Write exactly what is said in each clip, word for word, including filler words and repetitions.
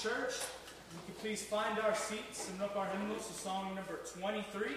church. We can please find our seats and up our hymnals to song number twenty-three.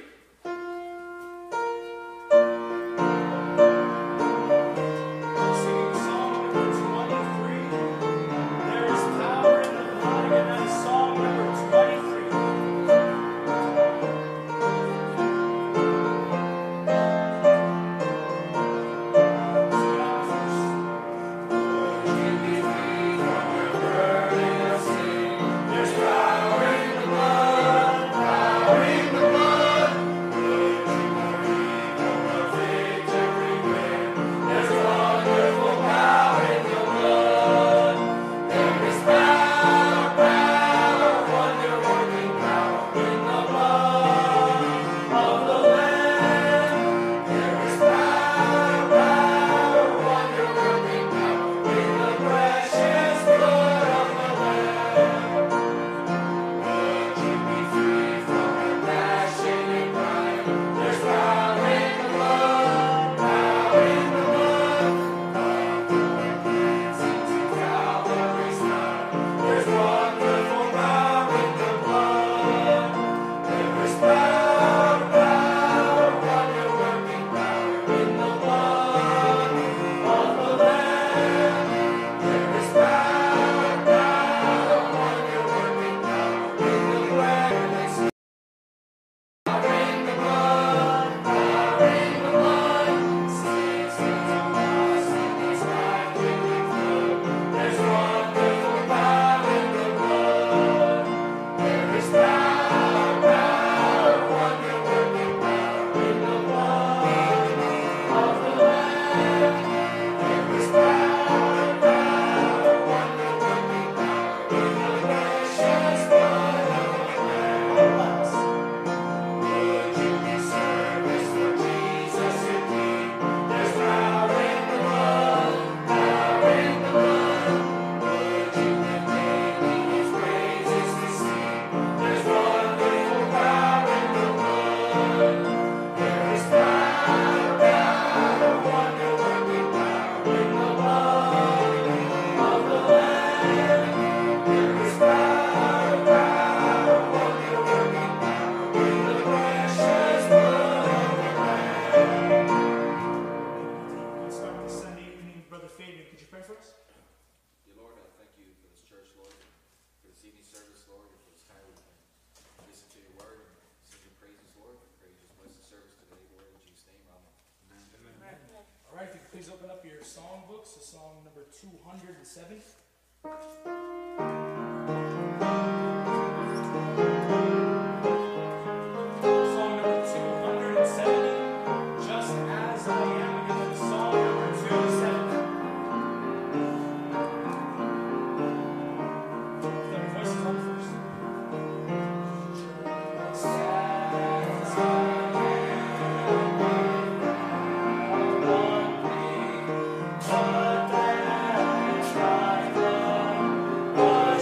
Please open up your song books to song number two hundred seven. Song number two hundred seventy, Just As I Am. Again, the song number two hundred seventy. The voices on first. Just as I am. But then I tried love.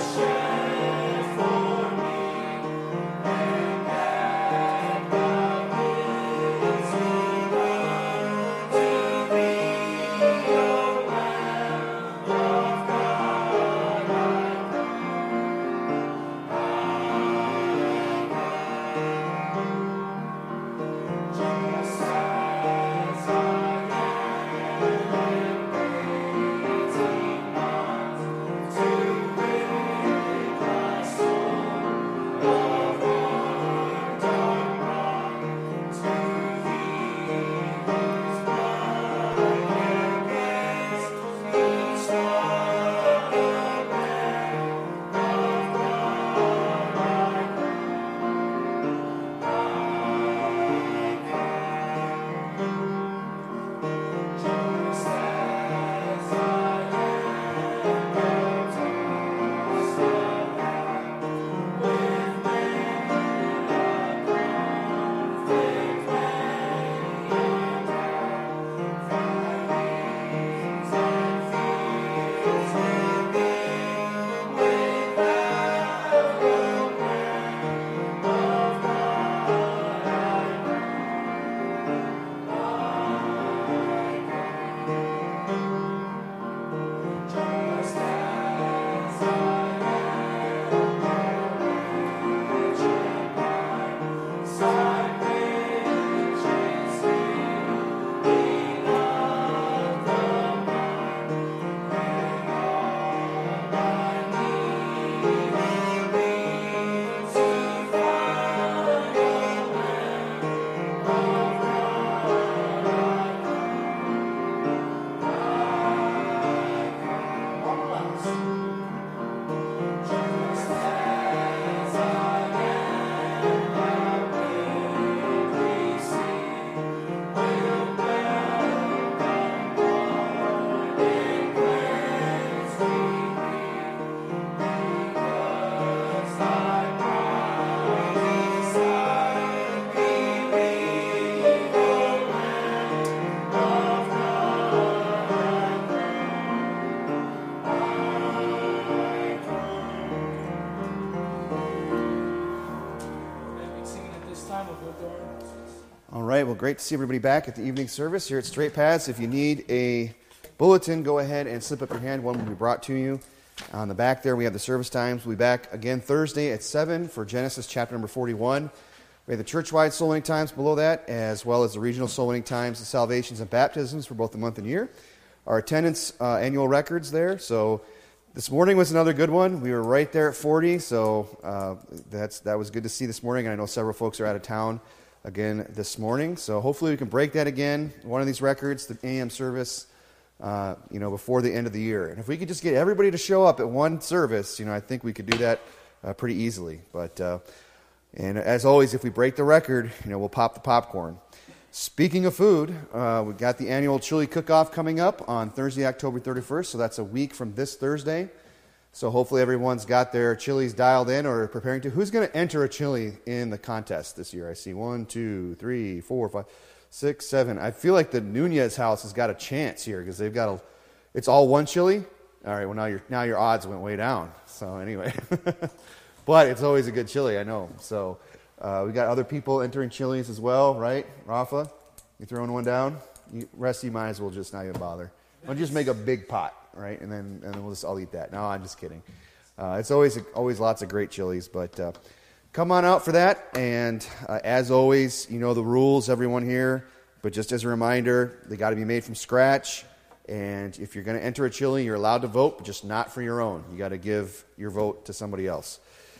Well, great to see everybody back at the evening service here at Straight Paths. If you need a bulletin, go ahead and slip up your hand. One will be brought to you. On the back there, we have the service times. We'll be back again Thursday at seven for Genesis chapter number forty-one. We have the church-wide soul winning times below that, as well as the regional soul winning times, the salvations and baptisms for both the month and year. Our attendance uh, annual records there. So this morning was another good one. We were right there at forty, so uh, that's that was good to see this morning. I know several folks are out of town again this morning, so hopefully we can break that again. One of these records, the A M service, uh, you know, before the end of the year. And if we could just get everybody to show up at one service, you know, I think we could do that uh, pretty easily. But uh, and as always, if we break the record, you know, we'll pop the popcorn. Speaking of food, uh, we've got the annual chili cook-off coming up on Thursday, October thirty-first, so that's a week from this Thursday. So hopefully everyone's got their chilies dialed in or preparing to. Who's going to enter a chili in the contest this year? I see one, two, three, four, five, six, seven. I feel like the Nunez house has got a chance here because they've got a. It's all one chili. All right. Well, now your now your odds went way down. So anyway, but it's always a good chili, I know. So uh, we got other people entering chilies as well, right? Rafa, you throwing one down? You, rest you might as well just not even bother. Why don't you just make a big pot? Right, and then and then we'll just I'll eat that. No, I'm just kidding. Uh, it's always always lots of great chilies, but uh, come on out for that. And uh, as always, you know the rules, everyone here. But just as a reminder, they got to be made from scratch. And if you're going to enter a chili, you're allowed to vote, but just not for your own. You got to give your vote to somebody else.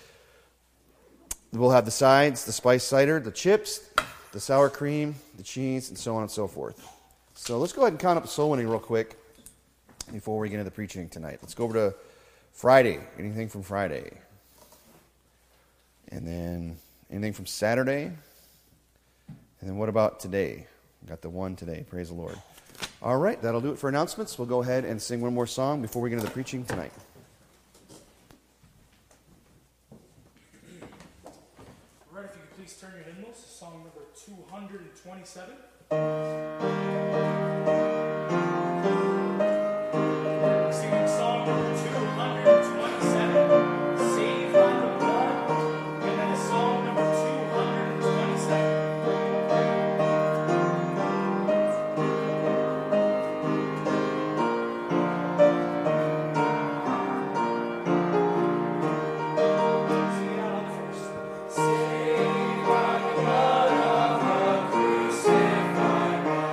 We'll have the sides, the spiced cider, the chips, the sour cream, the cheese, and so on and so forth. So let's go ahead and count up the soul winning real quick before we get into the preaching tonight. Let's go over to Friday. Anything from Friday? And then anything from Saturday? And then what about today? We got the one today. Praise the Lord. All right, that'll do it for announcements. We'll go ahead and sing one more song before we get into the preaching tonight. All right, if you could please turn your hymnals to song number two hundred twenty-seven. Singing song number two hundred twenty-seven, Saved by the Blood, and then song number two hundred twenty-seven. Sing it out on the first. Saved by the blood of the crucified.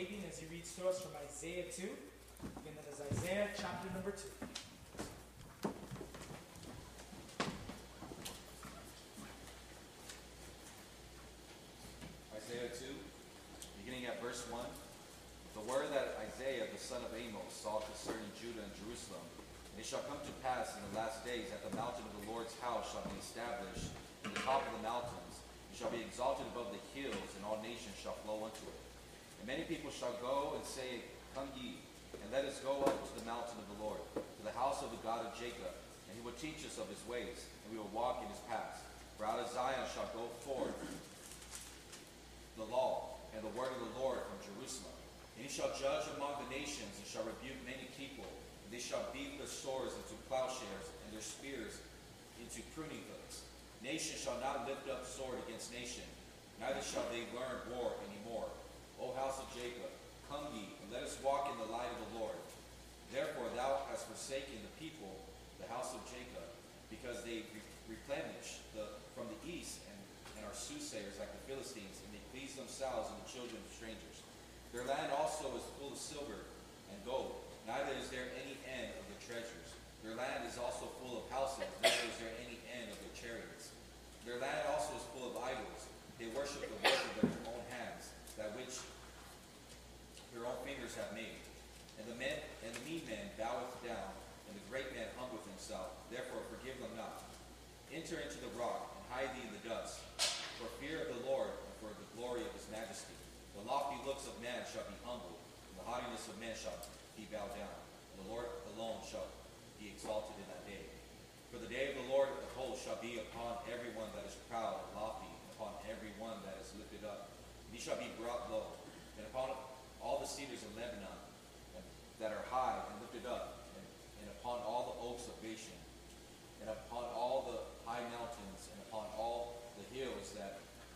Fabian as he reads to us from Isaiah two. Again, that is Isaiah chapter number two. Isaiah two, beginning at verse one. The word that Isaiah, the son of Amos, saw concerning Judah and Jerusalem. And it shall come to pass in the last days that the mountain of the Lord's house shall be established in the top of the mountains. It shall be exalted above the hills, and all nations shall flow unto it. And many people shall go and say, Come ye, and let us go up to the mountain of the Lord, to the house of the God of Jacob. And he will teach us of his ways, and we will walk in his paths. For out of Zion shall go forth the law and the word of the Lord from Jerusalem. And he shall judge among the nations, and shall rebuke many people. And they shall beat their swords into plowshares, and their spears into pruning hooks. Nation shall not lift up sword against nation, neither shall they learn war any more. O house of Jacob, come ye, and let us walk in the light of the Lord. Therefore thou hast forsaken the people, the house of Jacob, because they re- replenish the, from the east, and, and are soothsayers like the Philistines, and they please themselves and the children of strangers. Their land also is full of silver and gold, neither is there any end of the treasures. Their land is also full of houses, neither is there any end of their chariots. Their land also is full of idols. They worship the work of their own hands, that which their own fingers have made. And the men and the mean man boweth down, and the great man humbleth himself. Therefore forgive them not. Enter into the rock, and hide thee in the dust, for fear of the Lord, and for the glory of his majesty. The lofty looks of man shall be humbled, and the haughtiness of man shall be bowed down. And the Lord alone shall be exalted in that day. For the day of the Lord of hosts shall be upon everyone that is proud and lofty, and upon every one that is lifted up. And he shall be brought low, and upon all the cedars of Lebanon and, that are high and lifted up, and, and upon all the oaks of Bashan, and upon all the high mountains, and upon all the hills that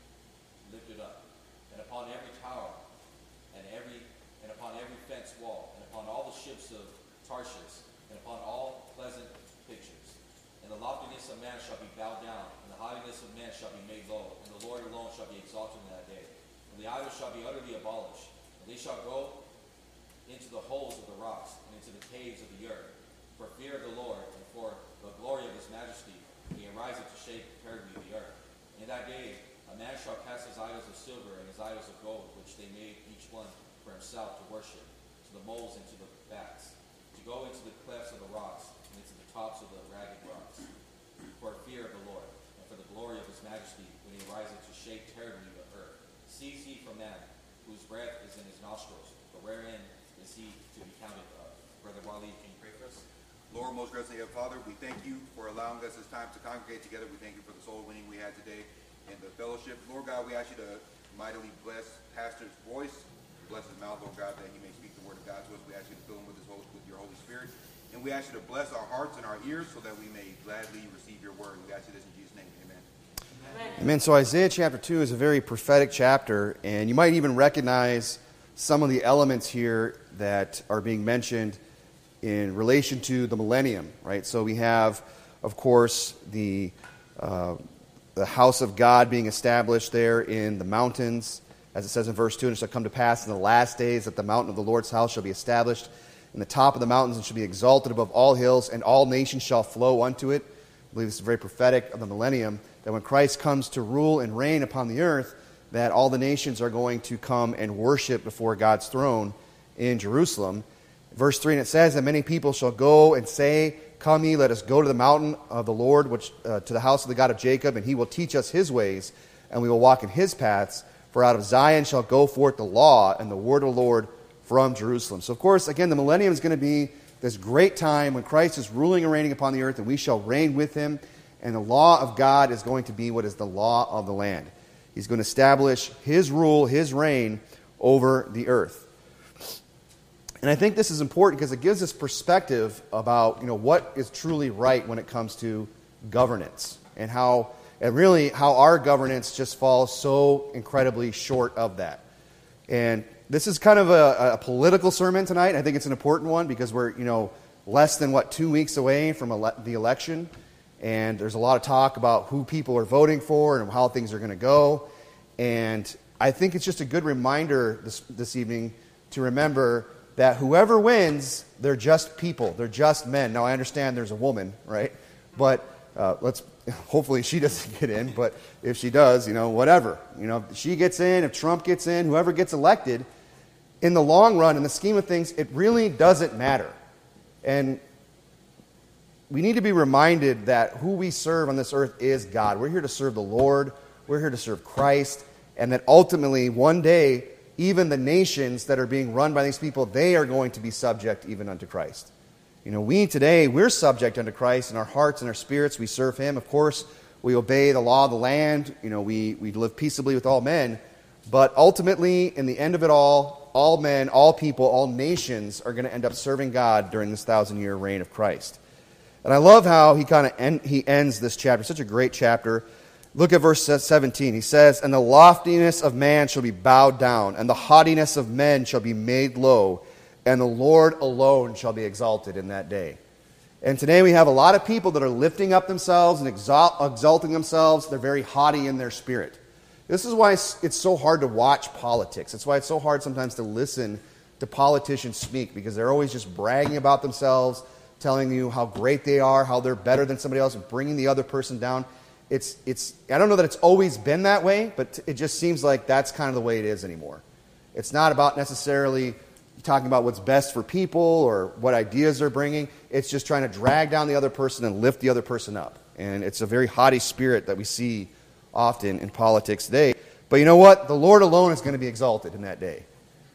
lifted up, and upon every tower, and every and upon every fenced wall, and upon all the ships of Tarshish, and upon all pleasant pictures. And the loftiness of man shall be bowed down, and the haughtiness of man shall be made low, and the Lord alone shall be exalted in that day. And the idols shall be utterly abolished, and they shall go into the holes of the rocks, and into the caves of the earth, for fear of the Lord, and for the glory of his majesty, he ariseth to shake terribly the earth. And in that day a man shall cast his idols of silver and his idols of gold, which they made each one for himself to worship, to the moles and to the bats, to go into the clefts of the rocks, and into the tops of the ragged rocks, for fear of the Lord, and for the glory of his majesty, when he ariseth to shake terribly the earth. Cease ye from man, whose breath is in his nostrils, but wherein is he to be counted of? Brother Waleed, can you pray for us? Lord, most graciously, Heavenly Father, we thank you for allowing us this time to congregate together. We thank you for the soul winning we had today and the fellowship. Lord God, we ask you to mightily bless Pastor's voice, bless his mouth, Lord God, that he may speak the word of God to us. We ask you to fill him with his host, with your Holy Spirit. And we ask you to bless our hearts and our ears so that we may gladly receive your word. We ask you this in Jesus' name. Amen. Amen. So Isaiah chapter two is a very prophetic chapter, and you might even recognize some of the elements here that are being mentioned in relation to the millennium, right? So we have, of course, the uh, the house of God being established there in the mountains, as it says in verse two, and it shall come to pass in the last days that the mountain of the Lord's house shall be established in the top of the mountains, and shall be exalted above all hills, and all nations shall flow unto it. I believe this is very prophetic of the millennium, that when Christ comes to rule and reign upon the earth, that all the nations are going to come and worship before God's throne in Jerusalem. Verse three, and it says that many people shall go and say, Come ye, let us go to the mountain of the Lord, which uh, to the house of the God of Jacob, and he will teach us his ways, and we will walk in his paths. For out of Zion shall go forth the law and the word of the Lord from Jerusalem. So, of course, again, the millennium is going to be this great time when Christ is ruling and reigning upon the earth, and we shall reign with him. And the law of God is going to be what is the law of the land. He's going to establish his rule, his reign over the earth. And I think this is important because it gives us perspective about, you know, what is truly right when it comes to governance, and how, and really how our governance just falls so incredibly short of that. And this is kind of a, a political sermon tonight. I think it's an important one because we're, you know, less than, what, two weeks away from ele- the election. And there's a lot of talk about who people are voting for and how things are going to go. And I think it's just a good reminder this, this evening to remember that whoever wins, they're just people. They're just men. Now, I understand there's a woman, right? But uh, let's hopefully she doesn't get in. But if she does, you know, whatever. You know, if she gets in, if Trump gets in, whoever gets elected, in the long run, in the scheme of things, it really doesn't matter. And we need to be reminded that who we serve on this earth is God. We're here to serve the Lord. We're here to serve Christ. And that ultimately, one day, even the nations that are being run by these people, they are going to be subject even unto Christ. You know, we today, we're subject unto Christ in our hearts and our spirits. We serve Him. Of course, we obey the law of the land. You know, we, we live peaceably with all men. But ultimately, in the end of it all, all men, all people, all nations are going to end up serving God during this thousand-year reign of Christ. And I love how he kind of end, he ends this chapter. Such a great chapter. Look at verse seventeen. He says, "And the loftiness of man shall be bowed down, and the haughtiness of men shall be made low, and the Lord alone shall be exalted in that day." And today we have a lot of people that are lifting up themselves and exalt, exalting themselves. They're very haughty in their spirit. This is why it's, it's so hard to watch politics. It's why it's so hard sometimes to listen to politicians speak, because they're always just bragging about themselves, telling you how great they are, how they're better than somebody else, and bringing the other person down. It's, it's, I don't know that it's always been that way, but it just seems like that's kind of the way it is anymore. It's not about necessarily talking about what's best for people or what ideas they're bringing. It's just trying to drag down the other person and lift the other person up. And it's a very haughty spirit that we see often in politics today. But you know what? The Lord alone is going to be exalted in that day.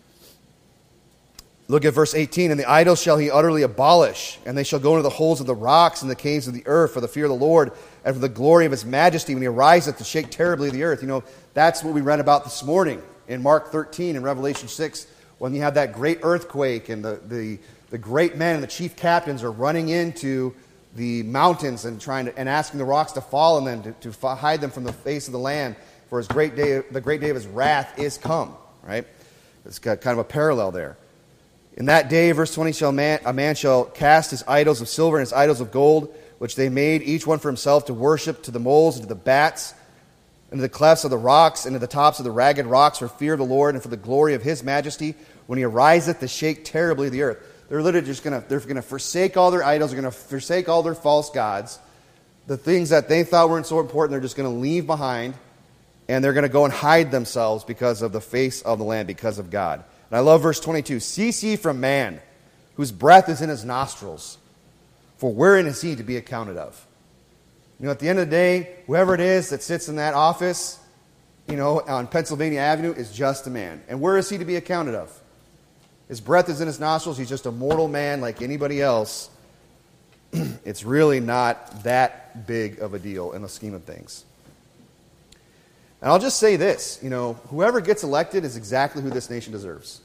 Look at verse eighteen. "And the idols shall he utterly abolish, and they shall go into the holes of the rocks and the caves of the earth for the fear of the Lord and for the glory of his majesty when he ariseth to shake terribly the earth." You know, that's what we read about this morning in Mark thirteen and Revelation six, when you have that great earthquake and the, the, the great men and the chief captains are running into the mountains and trying to, and asking the rocks to fall on them to, to hide them from the face of the land, for his great day, the great day of his wrath is come. Right? It's got kind of a parallel there. "In that day," verse twenty, "shall man, a man shall cast his idols of silver and his idols of gold, which they made, each one for himself to worship, to the moles and to the bats, and to the clefts of the rocks, and to the tops of the ragged rocks, for fear of the Lord and for the glory of his majesty, when he ariseth to shake terribly the earth." They're literally just going to, they're going to forsake all their idols, they're going to forsake all their false gods. The things that they thought weren't so important, they're just going to leave behind, and they're going to go and hide themselves because of the face of the land, because of God. And I love verse twenty-two. "Cease ye from man, whose breath is in his nostrils, for wherein is he to be accounted of?" You know, at the end of the day, whoever it is that sits in that office, you know, on Pennsylvania Avenue is just a man. And where is he to be accounted of? His breath is in his nostrils. He's just a mortal man like anybody else. It's really not that big of a deal in the scheme of things. And I'll just say this, you know, whoever gets elected is exactly who this nation deserves.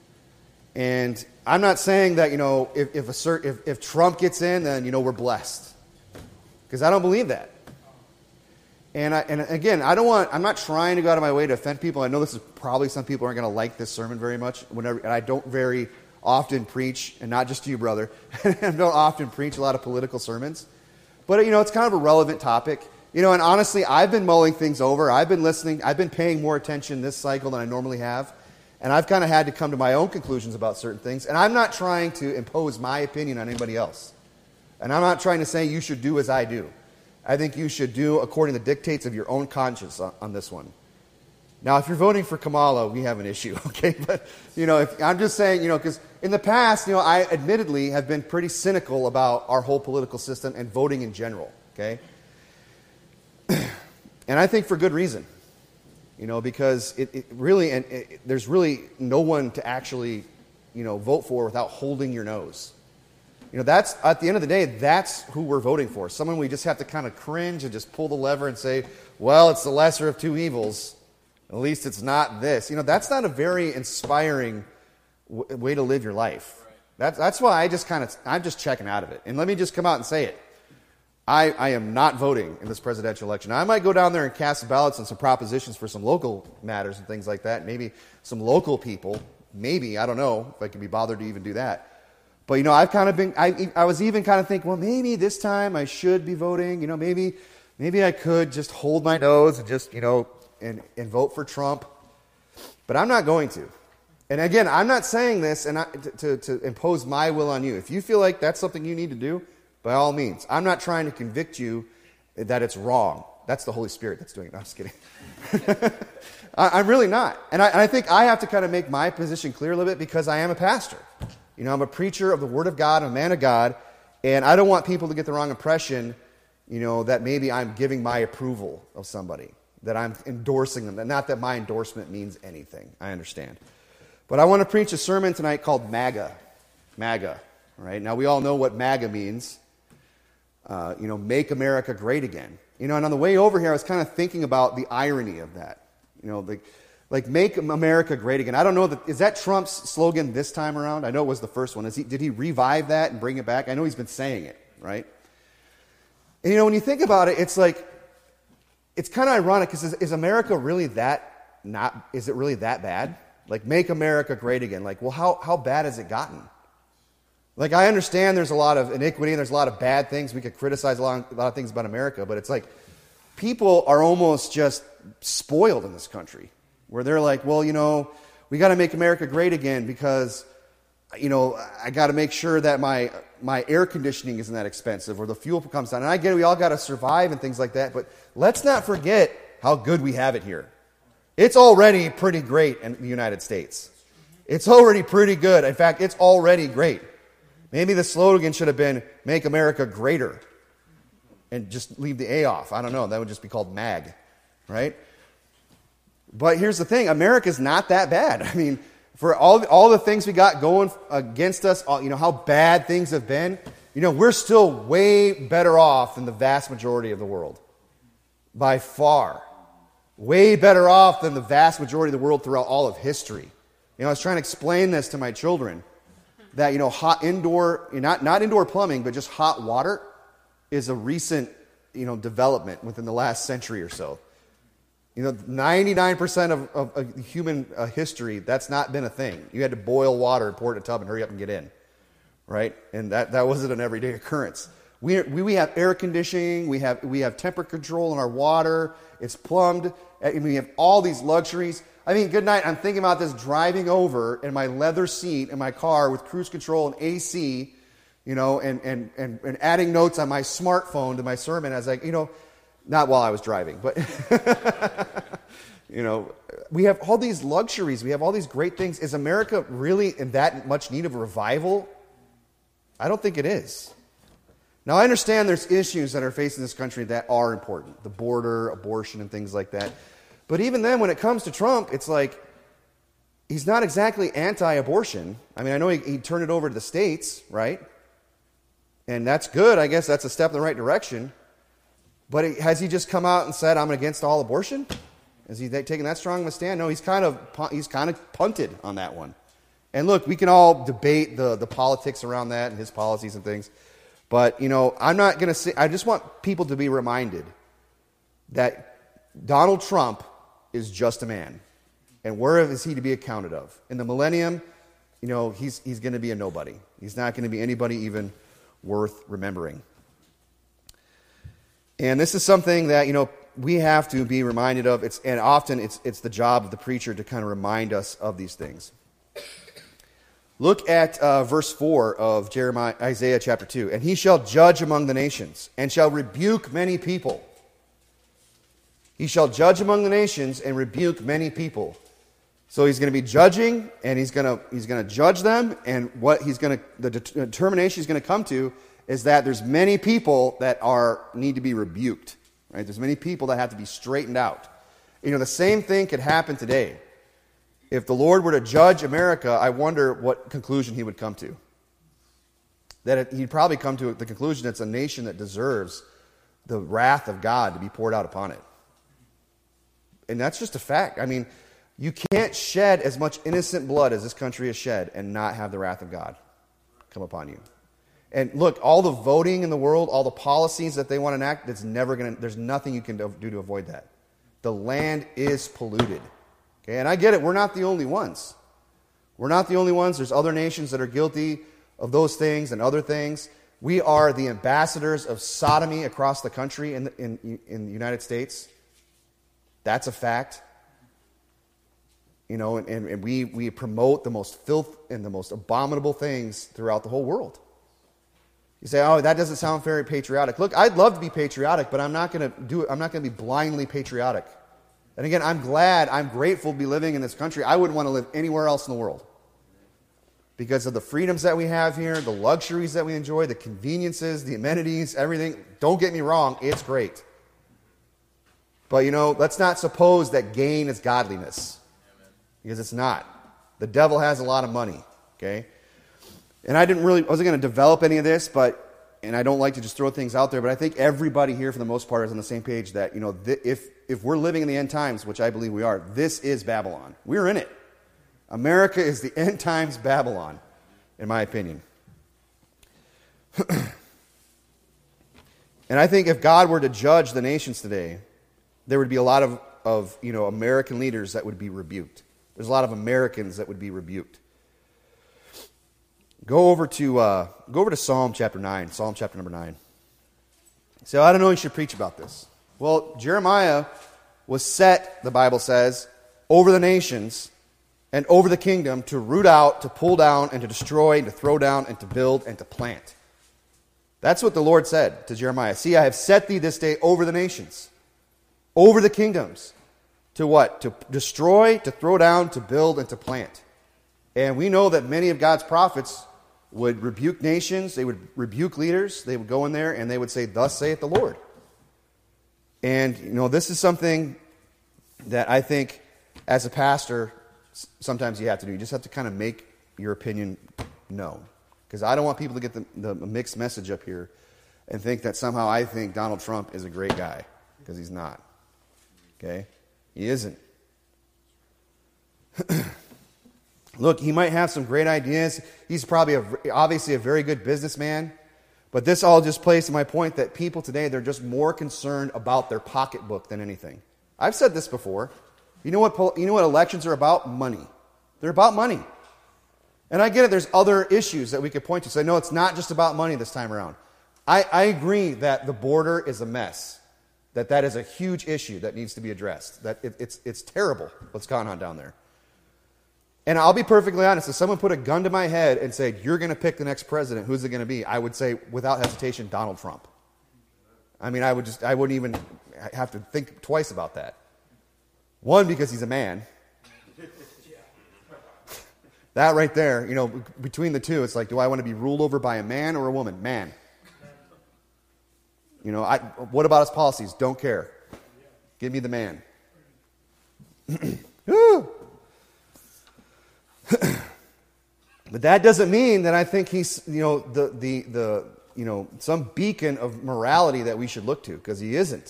And I'm not saying that, you know, if if, a cert, if, if Trump gets in, then, you know, we're blessed. Because I don't believe that. And I, and again, I don't want, I'm not trying to go out of my way to offend people. I know this is probably, some people aren't going to like this sermon very much. Whenever, and I don't very often preach, and not just to you, brother. I don't often preach a lot of political sermons. But, you know, it's kind of a relevant topic. You know, and honestly, I've been mulling things over. I've been listening. I've been paying more attention this cycle than I normally have. And I've kind of had to come to my own conclusions about certain things. And I'm not trying to impose my opinion on anybody else. And I'm not trying to say you should do as I do. I think you should do according to the dictates of your own conscience on, on this one. Now, if you're voting for Kamala, we have an issue, okay? But, you know, if, I'm just saying, you know, because in the past, you know, I admittedly have been pretty cynical about our whole political system and voting in general, okay? And I think for good reason, you know, because it, it really, and it, there's really no one to actually, you know, vote for without holding your nose. You know, that's, at the end of the day, that's who we're voting for. Someone we just have to kind of cringe and just pull the lever and say, well, it's the lesser of two evils. At least it's not this. You know, that's not a very inspiring w- way to live your life. Right. That's, that's why I just kind of, I'm just checking out of it. And let me just come out and say it. I, I am not voting in this presidential election. I might go down there and cast ballots on some propositions for some local matters and things like that. Maybe some local people. Maybe, I don't know if I can be bothered to even do that. But, you know, I've kind of been, I, I was even kind of thinking, well, maybe this time I should be voting. You know, maybe maybe I could just hold my nose and just, you know, and, and vote for Trump. But I'm not going to. And again, I'm not saying this and I, to, to, to impose my will on you. If you feel like that's something you need to do, by all means. I'm not trying to convict you that it's wrong. That's the Holy Spirit that's doing it. No, I'm just kidding. I, I'm really not. And I, and I think I have to kind of make my position clear a little bit because I am a pastor. You know, I'm a preacher of the Word of God, I'm a man of God, and I don't want people to get the wrong impression, you know, that maybe I'm giving my approval of somebody, that I'm endorsing them. Not that my endorsement means anything. I understand. But I want to preach a sermon tonight called MAGA. MAGA. All right? Now, we all know what MAGA means. Uh, you know, make America great again. You know, and on the way over here, I was kind of thinking about the irony of that. You know, like, like make America great again. I don't know, that, is that Trump's slogan this time around? I know it was the first one. Is he, did he revive that and bring it back? I know he's been saying it, right? And, you know, when you think about it, it's like, it's kind of ironic because is, is America really that not, is it really that bad? Like, make America great again. Like, well, how, how bad has it gotten? Like, I understand there's a lot of iniquity and there's a lot of bad things. We could criticize a lot, a lot of things about America, but it's like people are almost just spoiled in this country where they're like, well, you know, we got to make America great again because, you know, I got to make sure that my my air conditioning isn't that expensive or the fuel comes down. And I get it, we all got to survive and things like that, but let's not forget how good we have it here. It's already pretty great in the United States. It's already pretty good. In fact, it's already great. Maybe the slogan should have been, make America greater. And just leave the A off. I don't know. That would just be called MAG. Right? But here's the thing. America's not that bad. I mean, for all, all the things we got going against us, all, you know, how bad things have been, you know, we're still way better off than the vast majority of the world. By far. Way better off than the vast majority of the world throughout all of history. You know, I was trying to explain this to my children. That, you know, hot indoor, not, not indoor plumbing, but just hot water is a recent, you know, development within the last century or so. You know, ninety-nine percent of, of, of human uh, history, that's not been a thing. You had to boil water and pour it in a tub and hurry up and get in, right? And that, that wasn't an everyday occurrence. We, we we have air conditioning, we have we have temperature control in our water, it's plumbed, and we have all these luxuries. I mean, good night. I'm thinking about this driving over in my leather seat in my car with cruise control and A C, you know, and, and, and, and adding notes on my smartphone to my sermon as I, you know, not while I was driving, but, you know, we have all these luxuries. We have all these great things. Is America really in that much need of a revival? I don't think it is. Now, I understand there's issues that are facing this country that are important. The border, abortion, and things like that. But even then, when it comes to Trump, it's like, he's not exactly anti-abortion. I mean, I know he, he turned it over to the states, right? And that's good. I guess that's a step in the right direction. But it, has he just come out and said, I'm against all abortion? Is he taking that strong of a stand? No, he's kind of he's kind of punted on that one. And look, we can all debate the, the politics around that and his policies and things. But, you know, I'm not going to say, I just want people to be reminded that Donald Trump is just a man. And where is he to be accounted of? In the millennium, you know, he's he's going to be a nobody. He's not going to be anybody even worth remembering. And this is something that, you know, we have to be reminded of. It's and often it's it's the job of the preacher to kind of remind us of these things. Look at uh, verse four of Jeremiah, Isaiah chapter two. And he shall judge among the nations, and shall rebuke many people. He shall judge among the nations and rebuke many people. So he's going to be judging, and he's going to he's going to judge them. And what he's going to the determination he's going to come to is that there's many people that are need to be rebuked. Right? There's many people that have to be straightened out. You know, the same thing could happen today. If the Lord were to judge America, I wonder what conclusion he would come to. That it, he'd probably come to the conclusion it's a nation that deserves the wrath of God to be poured out upon it. And that's just a fact. I mean, you can't shed as much innocent blood as this country has shed and not have the wrath of God come upon you. And look, all the voting in the world, all the policies that they want to enact, it's never going to, there's nothing you can do to avoid that. The land is polluted. Okay, and I get it, we're not the only ones. We're not the only ones. There's other nations that are guilty of those things and other things. We are the ambassadors of sodomy across the country in the, in, in the United States. That's a fact. You know, and, and we, we promote the most filth and the most abominable things throughout the whole world. You say, oh, that doesn't sound very patriotic. Look, I'd love to be patriotic, but I'm not going to do it. I'm not going to be blindly patriotic. And again, I'm glad, I'm grateful to be living in this country. I wouldn't want to live anywhere else in the world because of the freedoms that we have here, the luxuries that we enjoy, the conveniences, the amenities, everything. Don't get me wrong, it's great. But, you know, let's not suppose that gain is godliness. Because it's not. The devil has a lot of money, okay? And I didn't really, I wasn't going to develop any of this, but, and I don't like to just throw things out there, but I think everybody here for the most part is on the same page that, you know, th- if, if we're living in the end times, which I believe we are, this is Babylon. We're in it. America is the end times Babylon, in my opinion. And I think if God were to judge the nations today, there would be a lot of, of you know, American leaders that would be rebuked. There's a lot of Americans that would be rebuked. Go over to uh, go over to Psalm chapter nine. Psalm chapter number nine. So I don't know you should preach about this. Well, Jeremiah was set, the Bible says, over the nations and over the kingdom to root out, to pull down, and to destroy, and to throw down, and to build, and to plant. That's what the Lord said to Jeremiah. See, I have set thee this day over the nations, over the kingdoms. To what? To destroy, to throw down, to build, and to plant. And we know that many of God's prophets would rebuke nations, they would rebuke leaders, they would go in there and they would say, thus saith the Lord. And, you know, this is something that I think as a pastor, sometimes you have to do. You just have to kind of make your opinion known. Because I don't want people to get the, the mixed message up here and think that somehow I think Donald Trump is a great guy, because he's not. Okay? He isn't. Look, he might have some great ideas. He's probably a, obviously a very good businessman. But this all just plays to my point that people today, they're just more concerned about their pocketbook than anything. I've said this before. You know what, you know what elections are about? Money. They're about money. And I get it, there's other issues that we could point to. Say, no, it's not just about money this time around. I, I agree that the border is a mess. That that is a huge issue that needs to be addressed. That it, it's it's terrible what's going on down there. And I'll be perfectly honest, if someone put a gun to my head and said, you're going to pick the next president, who's it going to be? I would say, without hesitation, Donald Trump. I mean, I would just, I wouldn't even have to think twice about that. One, because he's a man. That right there, you know, between the two, it's like, do I want to be ruled over by a man or a woman? Man. You know, I, what about his policies? Don't care. Give me the man. But that doesn't mean that I think he's, you know, the, the, the, you know, some beacon of morality that we should look to, because he isn't.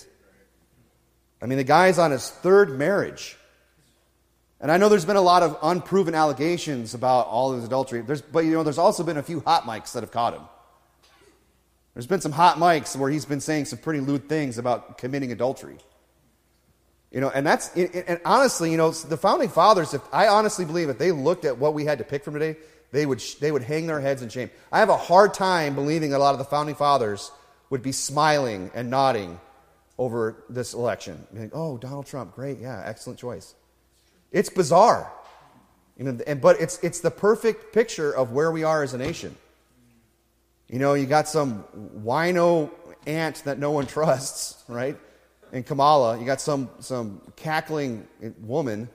I mean, the guy's on his third marriage. And I know there's been a lot of unproven allegations about all of his adultery. There's, but, you know, there's also been a few hot mics that have caught him. There's been some hot mics where he's been saying some pretty lewd things about committing adultery. You know, and that's, and honestly, you know, the Founding Fathers, if I honestly believe if they looked at what we had to pick from today, they would they would hang their heads in shame. I have a hard time believing that a lot of the Founding Fathers would be smiling and nodding over this election. Like, oh, Donald Trump, great, yeah, excellent choice. It's bizarre. You know, and, but it's it's the perfect picture of where we are as a nation. You know, you got some wino aunt that no one trusts, right? In Kamala, you got some some cackling woman,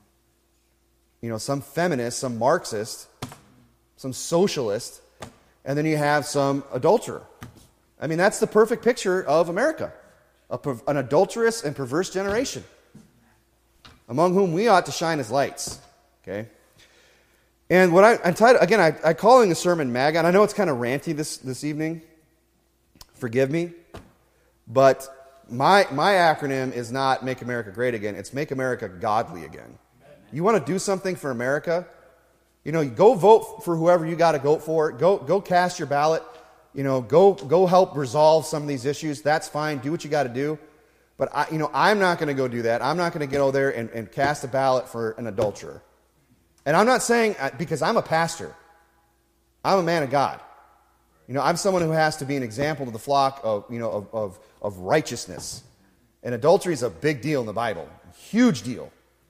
you know, some feminist, some Marxist, some socialist, and then you have some adulterer. I mean, that's the perfect picture of America, a, an adulterous and perverse generation, among whom we ought to shine as lights. Okay. And what I, I'm titled, again, I, I calling the sermon MAGA, and I know it's kind of ranty this, this evening. Forgive me. But my my acronym is not Make America Great Again. It's Make America Godly Again. You want to do something for America? You know, go vote for whoever you got to vote for. Go go cast your ballot. You know, go go help resolve some of these issues. That's fine. Do what you got to do. But I, you know, I'm not going to go do that. I'm not going to get over there and, and cast a ballot for an adulterer. And I'm not saying, because I'm a pastor, I'm a man of God. You know, I'm someone who has to be an example to the flock of, you know, of, of, of righteousness. And adultery is a big deal in the Bible, huge deal.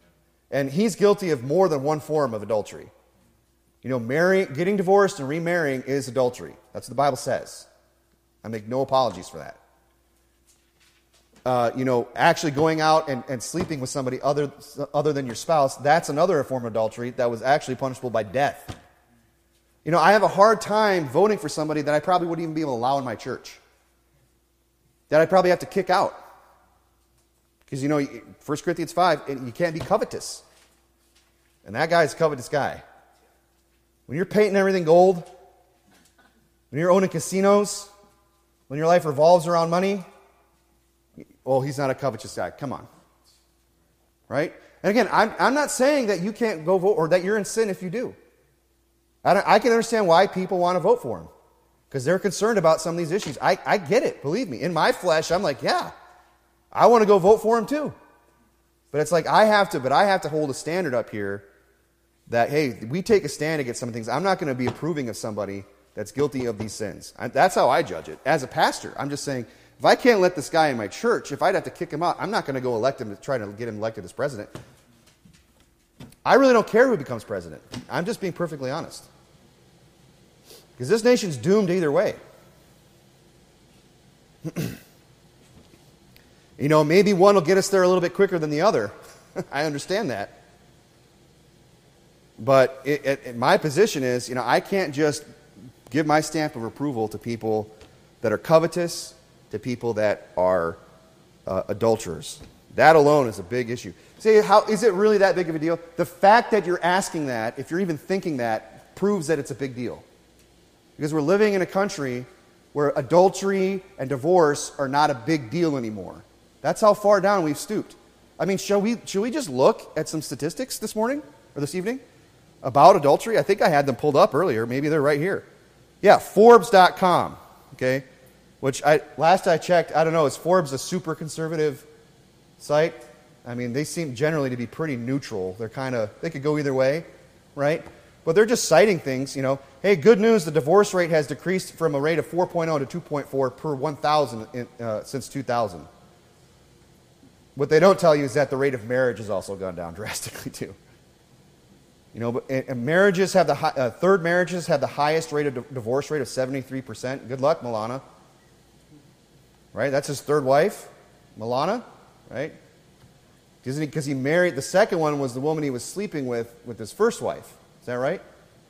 And he's guilty of more than one form of adultery. You know, marrying, getting divorced and remarrying is adultery. That's what the Bible says. I make no apologies for that. Uh, you know, actually going out and, and sleeping with somebody other, other than your spouse, that's another form of adultery that was actually punishable by death. You know, I have a hard time voting for somebody that I probably wouldn't even be able to allow in my church. That I'd probably have to kick out. Because, you know, First Corinthians five, you can't be covetous. And that guy's a covetous guy. When you're painting everything gold, when you're owning casinos, when your life revolves around money, well, he's not a covetous guy. Come on. Right? And again, I'm, I'm not saying that you can't go vote or that you're in sin if you do. I, don't, I can understand why people want to vote for him. Because they're concerned about some of these issues. I, I get it, believe me. In my flesh, I'm like, yeah, I want to go vote for him too. But it's like I have to, but I have to hold a standard up here that, hey, we take a stand against some of things. I'm not going to be approving of somebody that's guilty of these sins. I, that's how I judge it. As a pastor, I'm just saying, if I can't let this guy in my church, if I'd have to kick him out, I'm not going to go elect him to try to get him elected as president. I really don't care who becomes president. I'm just being perfectly honest. Because this nation's doomed either way. You know, maybe one will get us there a little bit quicker than the other. I understand that. But it, it, it, my position is, you know, I can't just give my stamp of approval to people that are covetous, to people that are uh, adulterers. That alone is a big issue. See, how is it really that big of a deal? The fact that you're asking that, if you're even thinking that, proves that it's a big deal. Because we're living in a country where adultery and divorce are not a big deal anymore. That's how far down we've stooped. I mean, shall we, should we just look at some statistics this morning or this evening about adultery? I think I had them pulled up earlier. Maybe they're right here. Yeah, Forbes dot com, okay? Which, I last I checked, I don't know, is Forbes a super conservative site? I mean, they seem generally to be pretty neutral. They're kind of, they could go either way, right? But they're just citing things, you know. Hey, good news, the divorce rate has decreased from a rate of four point oh to two point four per one thousand in, uh, since two thousand. What they don't tell you is that the rate of marriage has also gone down drastically too. You know, but and, and marriages have the high, uh, third marriages have the highest rate of di- divorce rate of seventy-three percent. Good luck, Milana. Right? That's his third wife, Milana, right? Because he, he married, the second one was the woman he was sleeping with, with his first wife. Is that right?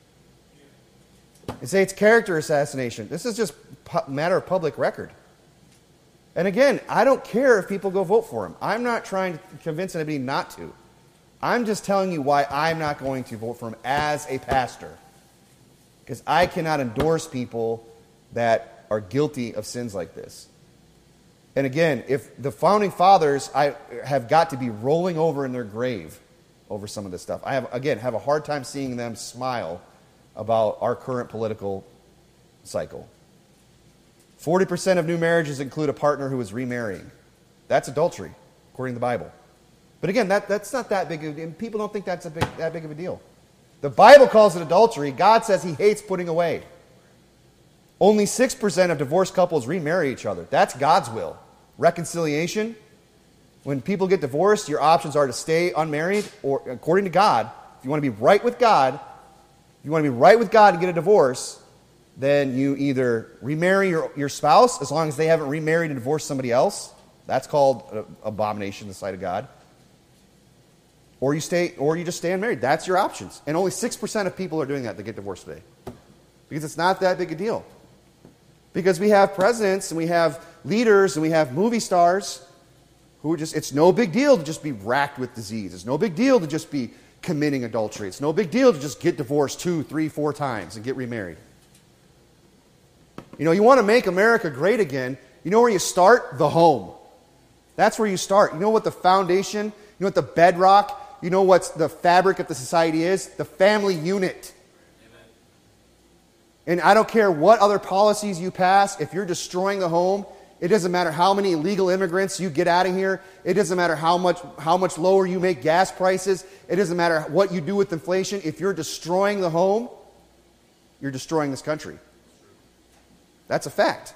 They say it's character assassination. This is just a matter of public record. And again, I don't care if people go vote for him. I'm not trying to convince anybody not to. I'm just telling you why I'm not going to vote for him as a pastor. Because I cannot endorse people that are guilty of sins like this. And again, if the founding fathers I have got to be rolling over in their grave over some of this stuff. I have, again, have a hard time seeing them smile about our current political cycle. forty percent of new marriages include a partner who is remarrying. That's adultery, according to the Bible. But again, that, that's not that big of a deal. People don't think that's a big, that big of a deal. The Bible calls it adultery. God says he hates putting away. Only six percent of divorced couples remarry each other. That's God's will. Reconciliation. When people get divorced, your options are to stay unmarried, or according to God, if you want to be right with God, if you want to be right with God and get a divorce, then you either remarry your, your spouse, as long as they haven't remarried and divorced somebody else. That's called an abomination in the sight of God. Or you stay, or you just stay unmarried. That's your options. And only six percent of people are doing that that get divorced today. Because it's not that big a deal. Because we have presidents and we have leaders and we have movie stars who are just, it's no big deal to just be racked with disease. It's no big deal to just be committing adultery. It's no big deal to just get divorced two, three, four times and get remarried. You know, you want to make America great again. You know where you start? The home. That's where you start. You know what the foundation, you know what the bedrock, you know what the fabric of the society is? The family unit. Amen. And I don't care what other policies you pass, if you're destroying the home, it doesn't matter how many illegal immigrants you get out of here. It doesn't matter how much how much lower you make gas prices. It doesn't matter what you do with inflation. If you're destroying the home, you're destroying this country. That's a fact.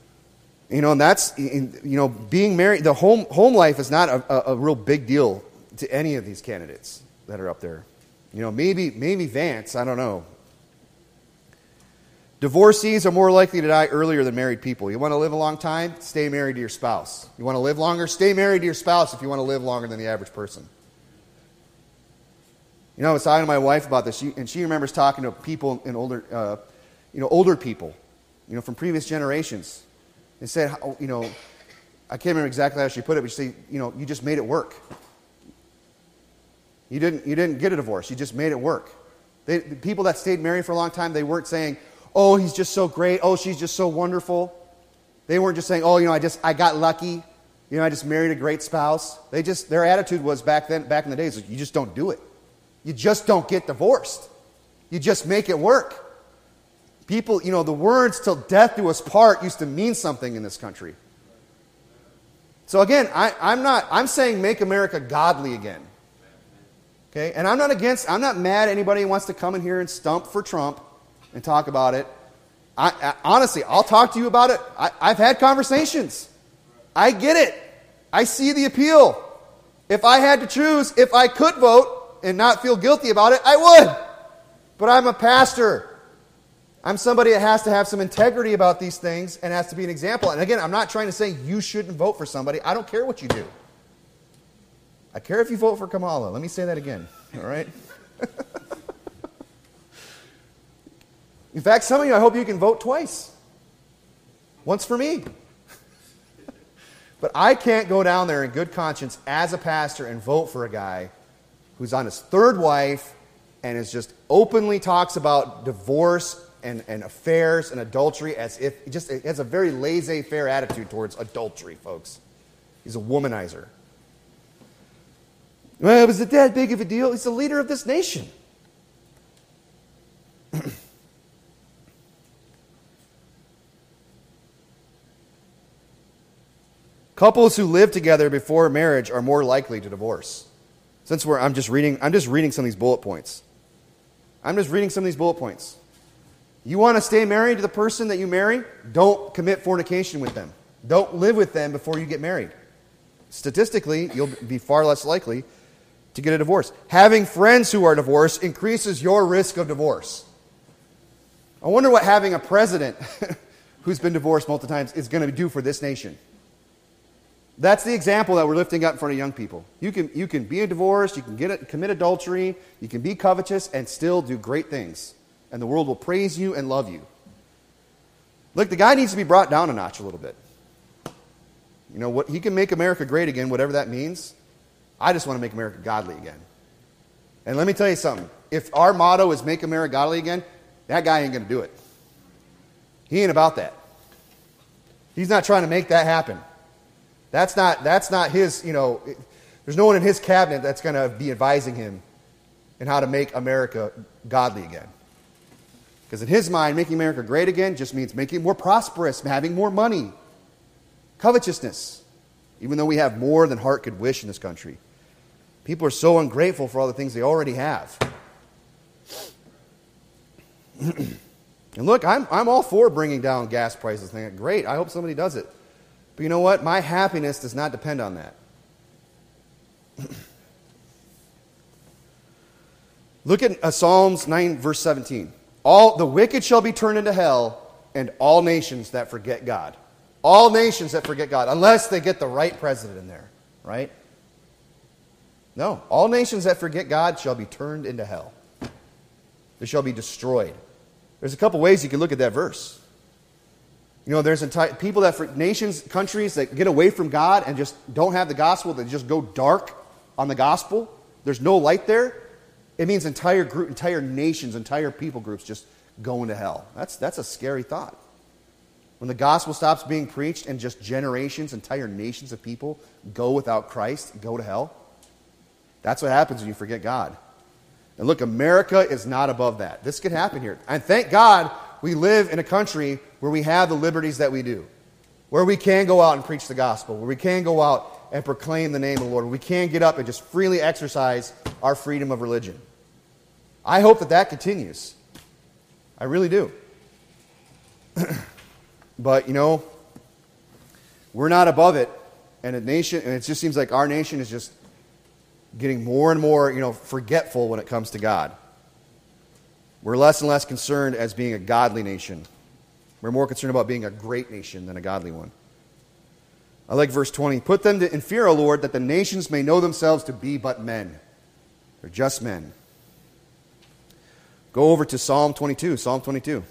You know, and that's, you know, being married, the home home life is not a, a, a real big deal to any of these candidates that are up there. You know, maybe maybe Vance, I don't know. Divorcees are more likely to die earlier than married people. You want to live a long time? Stay married to your spouse. You want to live longer? Stay married to your spouse if you want to live longer than the average person. You know, I was talking to my wife about this, she, and she remembers talking to people in older, uh, you know, older people, you know, from previous generations. They said, how, you know, I can't remember exactly how she put it, but she said, you know, you just made it work. You didn't, you didn't get a divorce. You just made it work. They, the people that stayed married for a long time, they weren't saying, oh, he's just so great. Oh, she's just so wonderful. They weren't just saying, oh, you know, I just, I got lucky. You know, I just married a great spouse. They just, their attitude was back then, back in the days, you just don't do it. You just don't get divorced. You just make it work. People, you know, the words "till death do us part" used to mean something in this country. So again, I, I'm not, I'm saying make America godly again. Okay? And I'm not against, I'm not mad at anybody who wants to come in here and stump for Trump and talk about it. I, I, honestly, I'll talk to you about it. I, I've had conversations. I get it. I see the appeal. If I had to choose, if I could vote and not feel guilty about it, I would. But I'm a pastor. I'm somebody that has to have some integrity about these things and has to be an example. And again, I'm not trying to say you shouldn't vote for somebody. I don't care what you do. I care if you vote for Kamala. Let me say that again. All right? In fact, some of you, I hope you can vote twice. Once for me. But I can't go down there in good conscience as a pastor and vote for a guy who's on his third wife and is just openly talks about divorce and, and affairs and adultery as if he just has a very laissez-faire attitude towards adultery, folks. He's a womanizer. Well, was it that big of a deal? He's the leader of this nation. Couples who live together before marriage are more likely to divorce. Since we're, I'm just reading, I'm just reading some of these bullet points. I'm just reading some of these bullet points. You want to stay married to the person that you marry? Don't commit fornication with them. Don't live with them before you get married. Statistically, you'll be far less likely to get a divorce. Having friends who are divorced increases your risk of divorce. I wonder what having a president who's been divorced multiple times is going to do for this nation. That's the example that we're lifting up in front of young people. You can, you can be divorced, you can get it, commit adultery, you can be covetous and still do great things. And the world will praise you and love you. Look, the guy needs to be brought down a notch a little bit. You know, what he can make America great again, whatever that means. I just want to make America godly again. And let me tell you something. If our motto is make America godly again, that guy ain't going to do it. He ain't about that. He's not trying to make that happen. That's not, that's not his, you know, there's no one in his cabinet that's going to be advising him in how to make America godly again. Because in his mind, making America great again just means making it more prosperous, having more money, covetousness, even though we have more than heart could wish in this country. People are so ungrateful for all the things they already have. And look, I'm, I'm all for bringing down gas prices. Great, I hope somebody does it. But you know what? My happiness does not depend on that. Look at uh, Psalms nine, verse seventeen. All the wicked shall be turned into hell, and all nations that forget God. All nations that forget God, unless they get the right president in there, right? No, all nations that forget God shall be turned into hell. They shall be destroyed. There's a couple ways you can look at that verse. You know, there's entire people that, for nations, countries that get away from God and just don't have the gospel, that just go dark on the gospel. There's no light there. It means entire group, entire nations, entire people groups just going to hell. That's that's a scary thought. When the gospel stops being preached and just generations, entire nations of people go without Christ, go to hell. That's what happens when you forget God. And look, America is not above that. This could happen here. And thank God we live in a country where we have the liberties that we do. Where we can go out and preach the gospel. Where we can go out and proclaim the name of the Lord. Where we can get up and just freely exercise our freedom of religion. I hope that that continues. I really do. But, you know, we're not above it. And a nation, and it just seems like our nation is just getting more and more, you know, forgetful when it comes to God. We're less and less concerned as being a godly nation. We're more concerned about being a great nation than a godly one. I like verse twenty. Put them to, in fear, O Lord, that the nations may know themselves to be but men. They're just men. Go over to Psalm twenty-two. Psalm twenty-two.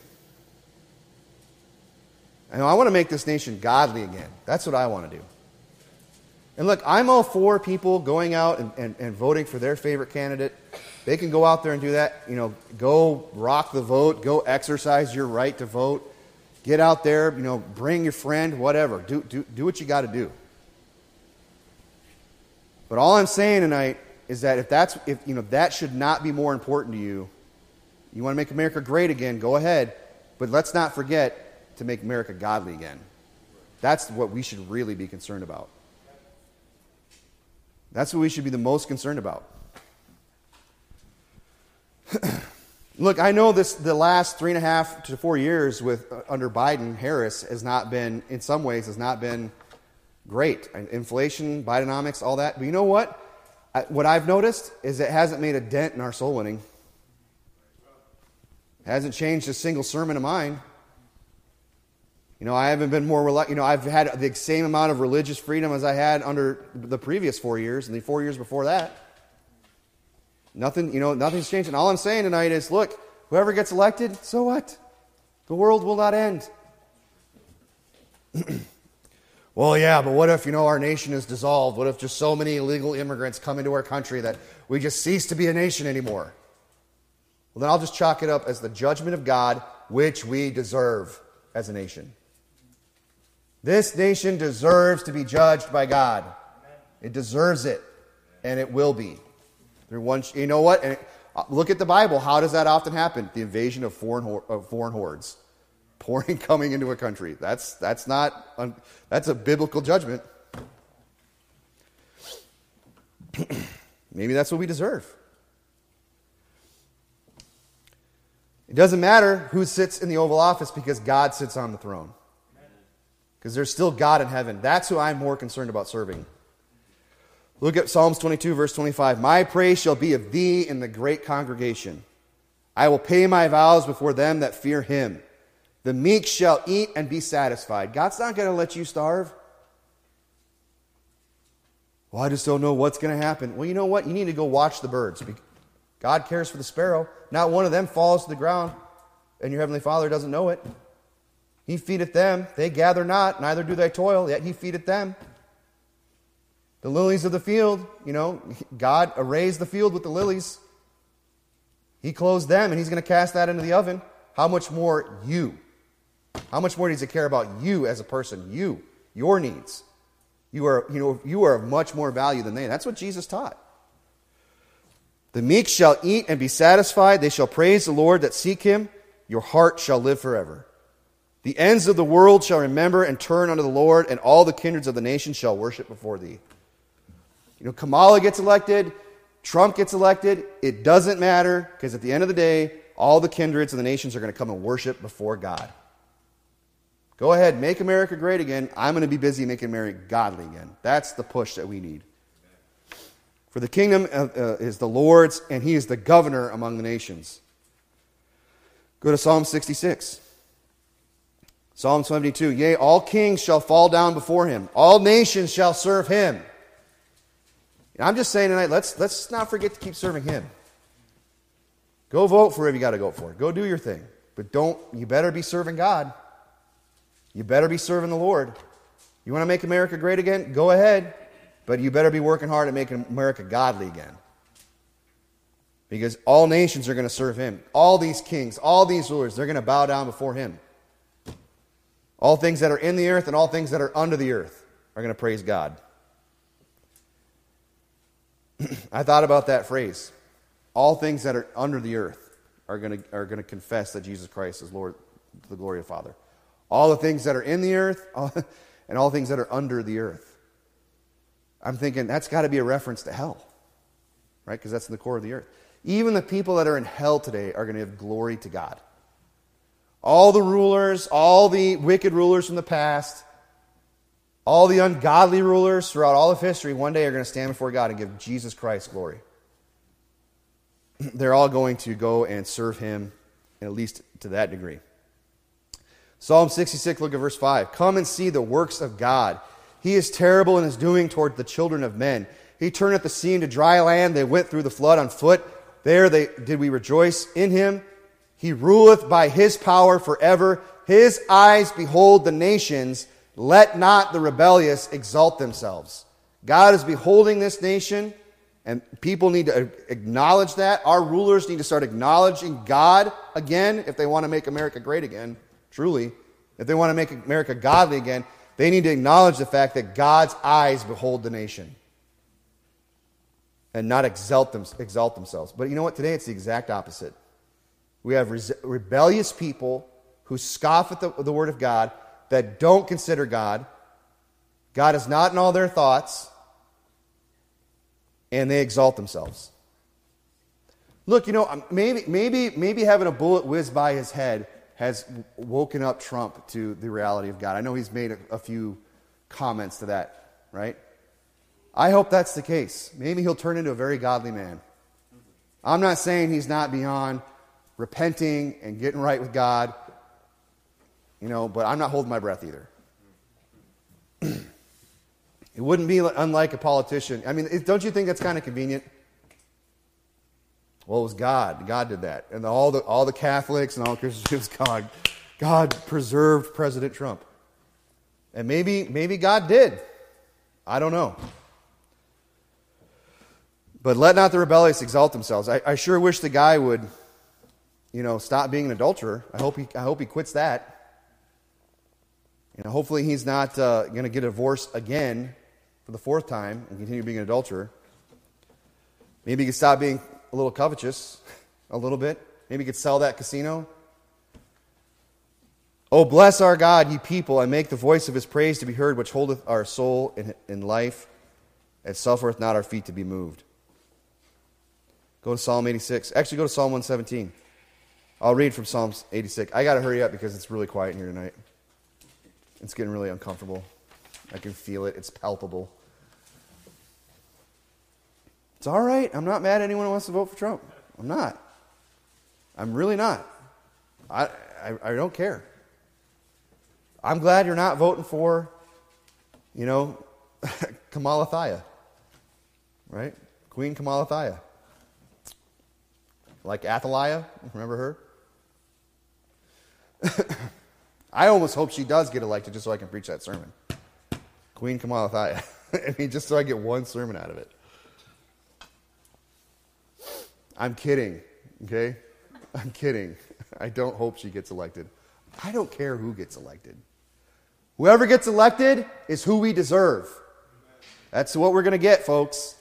And I want to make this nation godly again. That's what I want to do. And look, I'm all for people going out and, and, and voting for their favorite candidate. They can go out there and do that. You know, go rock the vote. Go exercise your right to vote. Get out there, you know, bring your friend, whatever. Do, do, do what you got to do. But all I'm saying tonight is that if that's, if you know, that should not be more important to you. You want to make America great again, go ahead. But let's not forget to make America godly again. That's what we should really be concerned about. That's what we should be the most concerned about. Look, I know this the last three and a half to four years with uh, under Biden, Harris has not been, in some ways, has not been great. Inflation, Bidenomics, all that. But you know what? I, what I've noticed is it hasn't made a dent in our soul winning. It hasn't changed a single sermon of mine. You know, I haven't been more reluctant. You know, I've had the same amount of religious freedom as I had under the previous four years and the four years before that. Nothing, you know, nothing's changed. And all I'm saying tonight is, look, whoever gets elected, so what? The world will not end. Well, yeah, but what if, you know, our nation is dissolved? What if just so many illegal immigrants come into our country that we just cease to be a nation anymore? Well, then I'll just chalk it up as the judgment of God, which we deserve as a nation. This nation deserves to be judged by God. It deserves it, and it will be. One, you know what? And look at the Bible. How does that often happen? The invasion of foreign of foreign hordes, pouring coming into a country. That's that's not that's a biblical judgment. Maybe that's what we deserve. It doesn't matter who sits in the Oval Office because God sits on the throne. Because there's still God in heaven. That's who I'm more concerned about serving. Look at Psalms twenty-two, verse twenty-five. My praise shall be of thee in the great congregation. I will pay my vows before them that fear him. The meek shall eat and be satisfied. God's not going to let you starve. Well, I just don't know what's going to happen. Well, you know what? You need to go watch the birds. God cares for the sparrow. Not one of them falls to the ground, and your heavenly Father doesn't know it. He feedeth them. They gather not, neither do they toil, yet he feedeth them. The lilies of the field, you know, God arrays the field with the lilies. He clothes them, and he's going to cast that into the oven. How much more you? How much more does he care about you as a person? You, your needs. You are, you know, you are of much more value than they. That's what Jesus taught. The meek shall eat and be satisfied. They shall praise the Lord that seek him. Your heart shall live forever. The ends of the world shall remember and turn unto the Lord, and all the kindreds of the nations shall worship before thee. You know, Kamala gets elected, Trump gets elected, it doesn't matter, because at the end of the day, all the kindreds of the nations are going to come and worship before God. Go ahead, make America great again. I'm going to be busy making America godly again. That's the push that we need. For the kingdom uh, uh, is the Lord's, and he is the governor among the nations. Go to Psalm sixty-six. Psalm seventy-two. Yea, all kings shall fall down before him. All nations shall serve him. I'm just saying tonight, let's let's not forget to keep serving him. Go vote for whoever you got to go for. Go do your thing. But don't, you better be serving God. You better be serving the Lord. You want to make America great again? Go ahead. But you better be working hard at making America godly again. Because all nations are going to serve him. All these kings, all these rulers, they're going to bow down before him. All things that are in the earth and all things that are under the earth are going to praise God. I thought about that phrase. All things that are under the earth are going to are going to confess that Jesus Christ is Lord to the glory of the Father. All the things that are in the earth all, and all things that are under the earth. I'm thinking that's got to be a reference to hell, right? Because that's in the core of the earth. Even the people that are in hell today are going to give glory to God. All the rulers, all the wicked rulers from the past, All the ungodly rulers throughout all of history one day are going to stand before God and give Jesus Christ glory. They're all going to go and serve him, at least to that degree. Psalm sixty-six, look at verse five. Come and see the works of God. He is terrible in his doing toward the children of men. He turneth the sea into dry land. They went through the flood on foot. There they did we rejoice in him. He ruleth by his power forever. His eyes behold the nations. Let not the rebellious exalt themselves. God is beholding this nation, and people need to acknowledge that. Our rulers need to start acknowledging God again if they want to make America great again, truly. If they want to make America godly again, they need to acknowledge the fact that God's eyes behold the nation and not exalt, them, exalt themselves. But you know what? Today it's the exact opposite. We have res- rebellious people who scoff at the, the Word of God, that don't consider God. God is not in all their thoughts, and they exalt themselves. Look, you know, maybe maybe maybe having a bullet whiz by his head has woken up Trump to the reality of God. I know he's made a, a few comments to that, right? I hope that's the case. Maybe he'll turn into a very godly man. I'm not saying he's not beyond repenting and getting right with God. You know, but I'm not holding my breath either. It wouldn't be unlike a politician. I mean, it, don't you think that's kind of convenient? Well, it was God. God did that. And all the all the Catholics and all the Christians, it was God. God preserved President Trump. And maybe maybe God did. I don't know. But let not the rebellious exalt themselves. I, I sure wish the guy would, you know, stop being an adulterer. I hope he I hope he quits that. You know, hopefully he's not uh, going to get a divorce again for the fourth time and continue being an adulterer. Maybe he could stop being a little covetous, a little bit. Maybe he could sell that casino. Oh, bless our God, ye people, and make the voice of his praise to be heard, which holdeth our soul in, in life, and suffereth not our feet to be moved. Go to Psalm eighty-six. Actually, go to Psalm one seventeen. I'll read from Psalm eighty-six. I got to hurry up because it's really quiet in here tonight. It's getting really uncomfortable. I can feel it. It's palpable. It's all right. I'm not mad at anyone who wants to vote for Trump. I'm not. I'm really not. I, I, I don't care. I'm glad you're not voting for, you know, Kamala Thaya. Right? Queen Kamala Thaya. Like Athaliah. Remember her? I almost hope she does get elected just so I can preach that sermon. Queen Kamala Thaya. I mean, just so I get one sermon out of it. I'm kidding, okay? I'm kidding. I don't hope she gets elected. I don't care who gets elected. Whoever gets elected is who we deserve. That's what we're going to get, folks.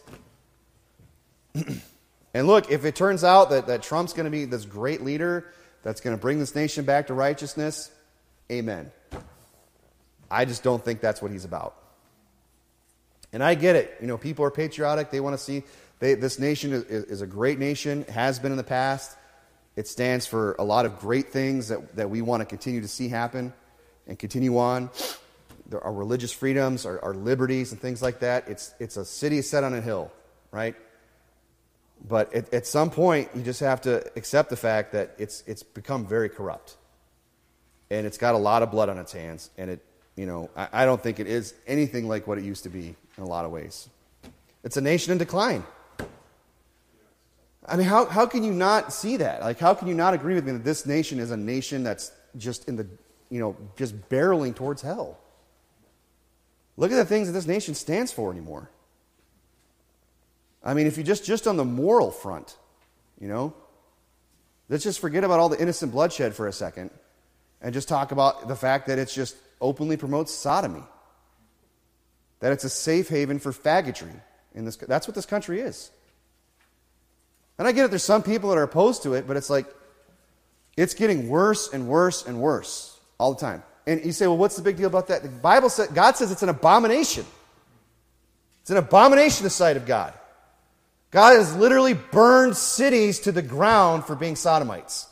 And look, if it turns out that, that Trump's going to be this great leader that's going to bring this nation back to righteousness, amen. I just don't think that's what he's about. And I get it. You know, people are patriotic. They want to see they, this nation is, is a great nation, has been in the past. It stands for a lot of great things that, that we want to continue to see happen and continue on. There are religious freedoms, our, our liberties, and things like that. It's it's a city set on a hill, right? But at, at some point, you just have to accept the fact that it's it's become very corrupt. And it's got a lot of blood on its hands. And it, you know, I, I don't think it is anything like what it used to be in a lot of ways. It's a nation in decline. I mean, how, how can you not see that? Like, how can you not agree with me that this nation is a nation that's just in the, you know, just barreling towards hell? Look at the things that this nation stands for anymore. I mean, if you just, just on the moral front, you know, let's just forget about all the innocent bloodshed for a second and just talk about the fact that it's just openly promotes sodomy. That it's a safe haven for faggotry. In this, that's what this country is. And I get it, there's some people that are opposed to it, but it's like, it's getting worse and worse and worse all the time. And you say, well, what's the big deal about that? The Bible says, God says it's an abomination. It's an abomination in the sight of God. God has literally burned cities to the ground for being sodomites.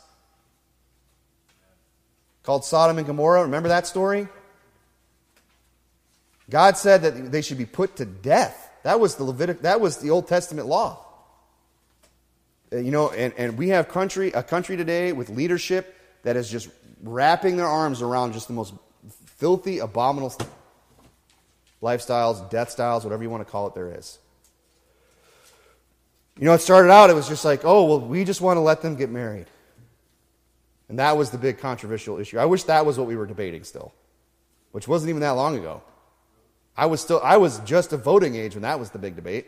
Called Sodom and Gomorrah. Remember that story? God said that they should be put to death. That was the Levitic, that was the Old Testament law. Uh, You know, and, and we have country a country today with leadership that is just wrapping their arms around just the most filthy, abominable lifestyles, death styles, whatever you want to call it, there is. You know, it started out, it was just like, oh, well, we just want to let them get married. And that was the big controversial issue. I wish that was what we were debating still, which wasn't even that long ago. I was still, I was just of voting age when that was the big debate.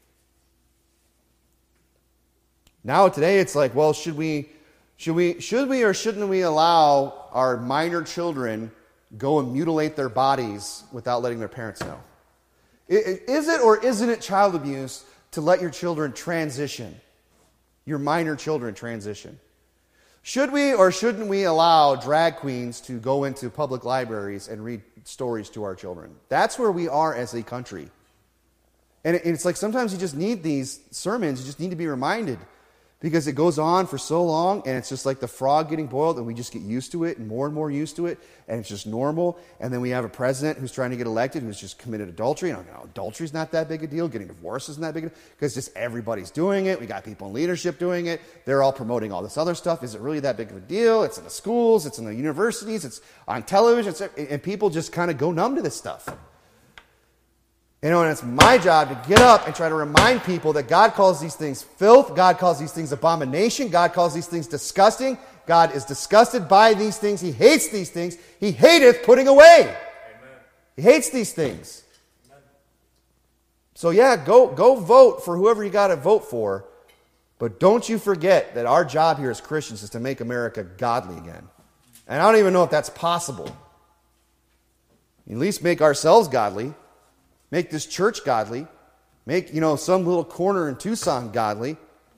Now today it's like, well, should we, should we, should we or shouldn't we allow our minor children go and mutilate their bodies without letting their parents know? Is it or isn't it child abuse to let your children transition, your minor children transition? Should we or shouldn't we allow drag queens to go into public libraries and read stories to our children? That's where we are as a country. And it's like sometimes you just need these sermons, you just need to be reminded. Because it goes on for so long, and it's just like the frog getting boiled, and we just get used to it, and more and more used to it, and it's just normal. And then we have a president who's trying to get elected who's just committed adultery. And you know, adultery's not that big a deal. Getting divorced isn't that big a deal. Because just everybody's doing it. We got people in leadership doing it. They're all promoting all this other stuff. Is it really that big of a deal? It's in the schools. It's in the universities. It's on television. It's, and people just kind of go numb to this stuff. You know, and it's my job to get up and try to remind people that God calls these things filth. God calls these things abomination. God calls these things disgusting. God is disgusted by these things. He hates these things. He hateth putting away. Amen. He hates these things. Amen. So yeah, go, go vote for whoever you got to vote for. But don't you forget that our job here as Christians is to make America godly again. And I don't even know if that's possible. At least make ourselves godly. Make this church godly. Make, you know, some little corner in Tucson godly.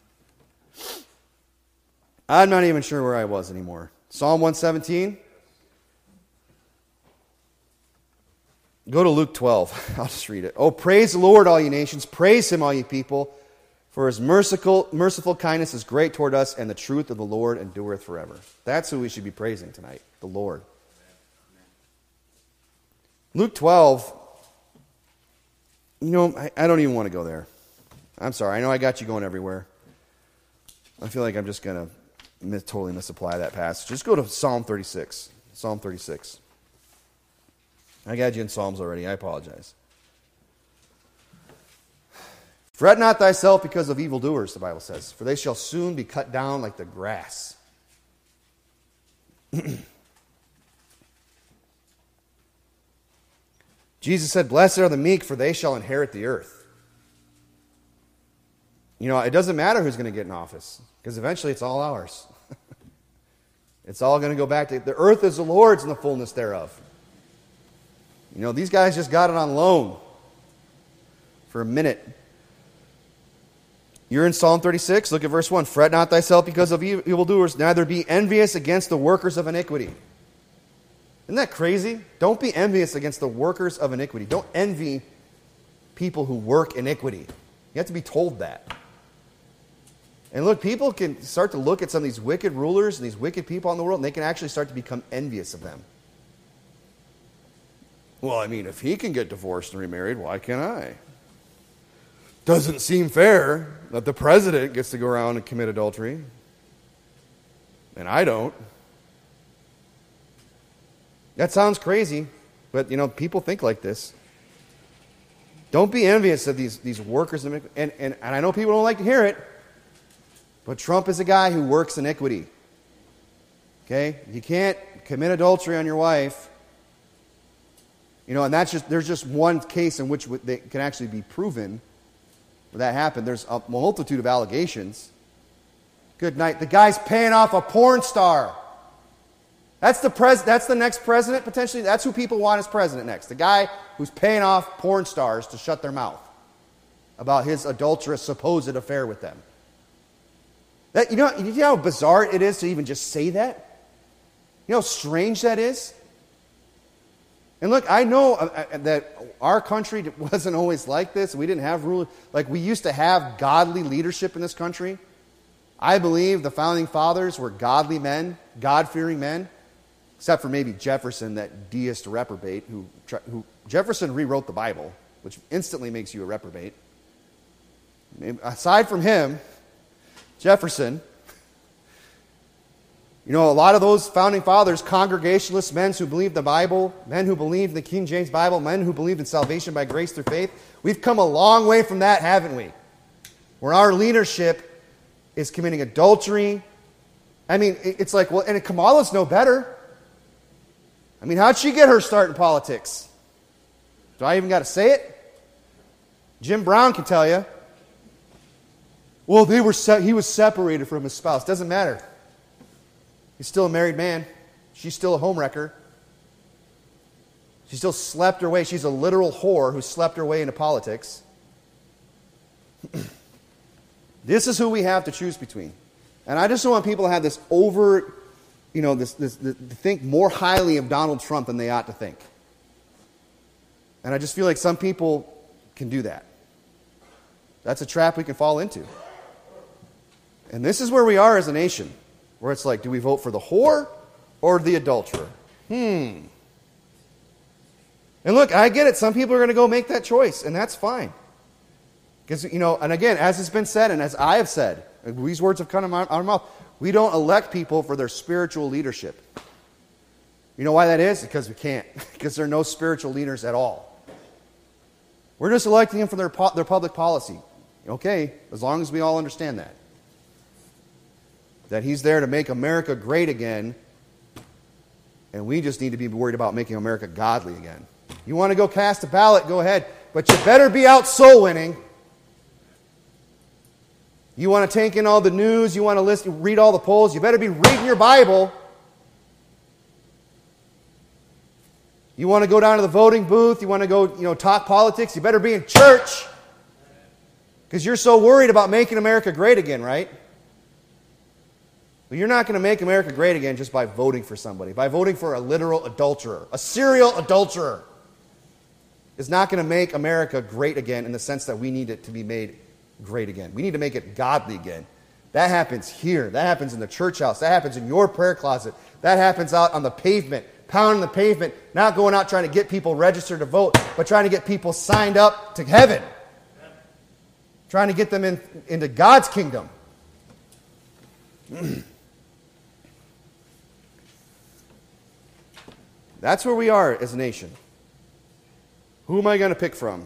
I'm not even sure where I was anymore. Psalm one seventeen. Go to Luke twelve. I'll just read it. Oh, praise the Lord, all you nations. Praise him, all you people. For his merciful, merciful kindness is great toward us, and the truth of the Lord endureth forever. That's who we should be praising tonight, the Lord. Luke twelve. You know, I, I don't even want to go there. I'm sorry. I know I got you going everywhere. I feel like I'm just going to mis- totally misapply that passage. Just go to Psalm thirty-six. Psalm thirty-six. I got you in Psalms already. I apologize. Fret not thyself because of evildoers, the Bible says, for they shall soon be cut down like the grass. Jesus said, blessed are the meek, for they shall inherit the earth. You know, it doesn't matter who's going to get in office, because eventually it's all ours. It's all going to go back to, the earth is the Lord's and the fullness thereof. You know, these guys just got it on loan for a minute. You're in Psalm thirty-six, look at verse one. Fret not thyself because of evildoers, neither be envious against the workers of iniquity. Isn't that crazy? Don't be envious against the workers of iniquity. Don't envy people who work iniquity. You have to be told that. And look, people can start to look at some of these wicked rulers and these wicked people in the world, and they can actually start to become envious of them. Well, I mean, if he can get divorced and remarried, why can't I? Doesn't seem fair that the president gets to go around and commit adultery, and I don't. That sounds crazy, but, you know, people think like this. Don't be envious of these, these workers. And, and, and I know people don't like to hear it, but Trump is a guy who works iniquity. Okay? You can't commit adultery on your wife. You know, and that's just, there's just one case in which they can actually be proven where that happened. There's a multitude of allegations. Good night. The guy's paying off a porn star. That's the pres. That's the next president, potentially. That's who people want as president next. The guy who's paying off porn stars to shut their mouth about his adulterous supposed affair with them. That, you know, you know how bizarre it is to even just say that? You know how strange that is? And look, I know uh, that our country wasn't always like this. We didn't have rule. Like, we used to have godly leadership in this country. I believe the founding fathers were godly men, God-fearing men. except for maybe Jefferson, that deist reprobate, who, who Jefferson rewrote the Bible, which instantly makes you a reprobate. Aside from him, Jefferson, you know, a lot of those founding fathers, Congregationalists, men who believed the Bible, men who believed the King James Bible, men who believed in salvation by grace through faith, we've come a long way from that, haven't we? Where our leadership is committing adultery. I mean, it's like, well, and Kamala's no better. I mean, how'd she get her start in politics? Do I even got to say it? Jim Brown can tell you. Well, they were se- he was separated from his spouse. Doesn't matter. He's still a married man. She's still a homewrecker. She still slept her way. She's a literal whore who slept her way into politics. This is who we have to choose between. And I just don't want people to have this over, you know, this, this, this to think more highly of Donald Trump than they ought to think. And I just feel like some people can do that. That's a trap we can fall into. And this is where we are as a nation, where it's like, do we vote for the whore or the adulterer? Hmm. And look, I get it. Some people are going to go make that choice, and that's fine. Because, you know, and again, as has been said, and as I have said, these words have come out of our mouth, we don't elect people for their spiritual leadership. You know why that is? Because we can't. Because there are no spiritual leaders at all. We're just electing them for their, their public policy. Okay, as long as we all understand that. That he's there to make America great again, and we just need to be worried about making America godly again. You want to go cast a ballot, go ahead, but you better be out soul winning. You want to take in all the news, you want to listen, read all the polls, you better be reading your Bible. You want to go down to the voting booth, you want to go, you know, talk politics, you better be in church. Because you're so worried about making America great again, right? Well, you're not going to make America great again just by voting for somebody. By voting for a literal adulterer. A serial adulterer is not going to make America great again in the sense that we need it to be made great again. We need to make it godly again. That happens here. That happens in the church house. That happens in your prayer closet. That happens out on the pavement, pounding the pavement, not going out trying to get people registered to vote, but trying to get people signed up to heaven. Trying to get them in, into God's kingdom. That's where we are as a nation. Who am I going to pick from?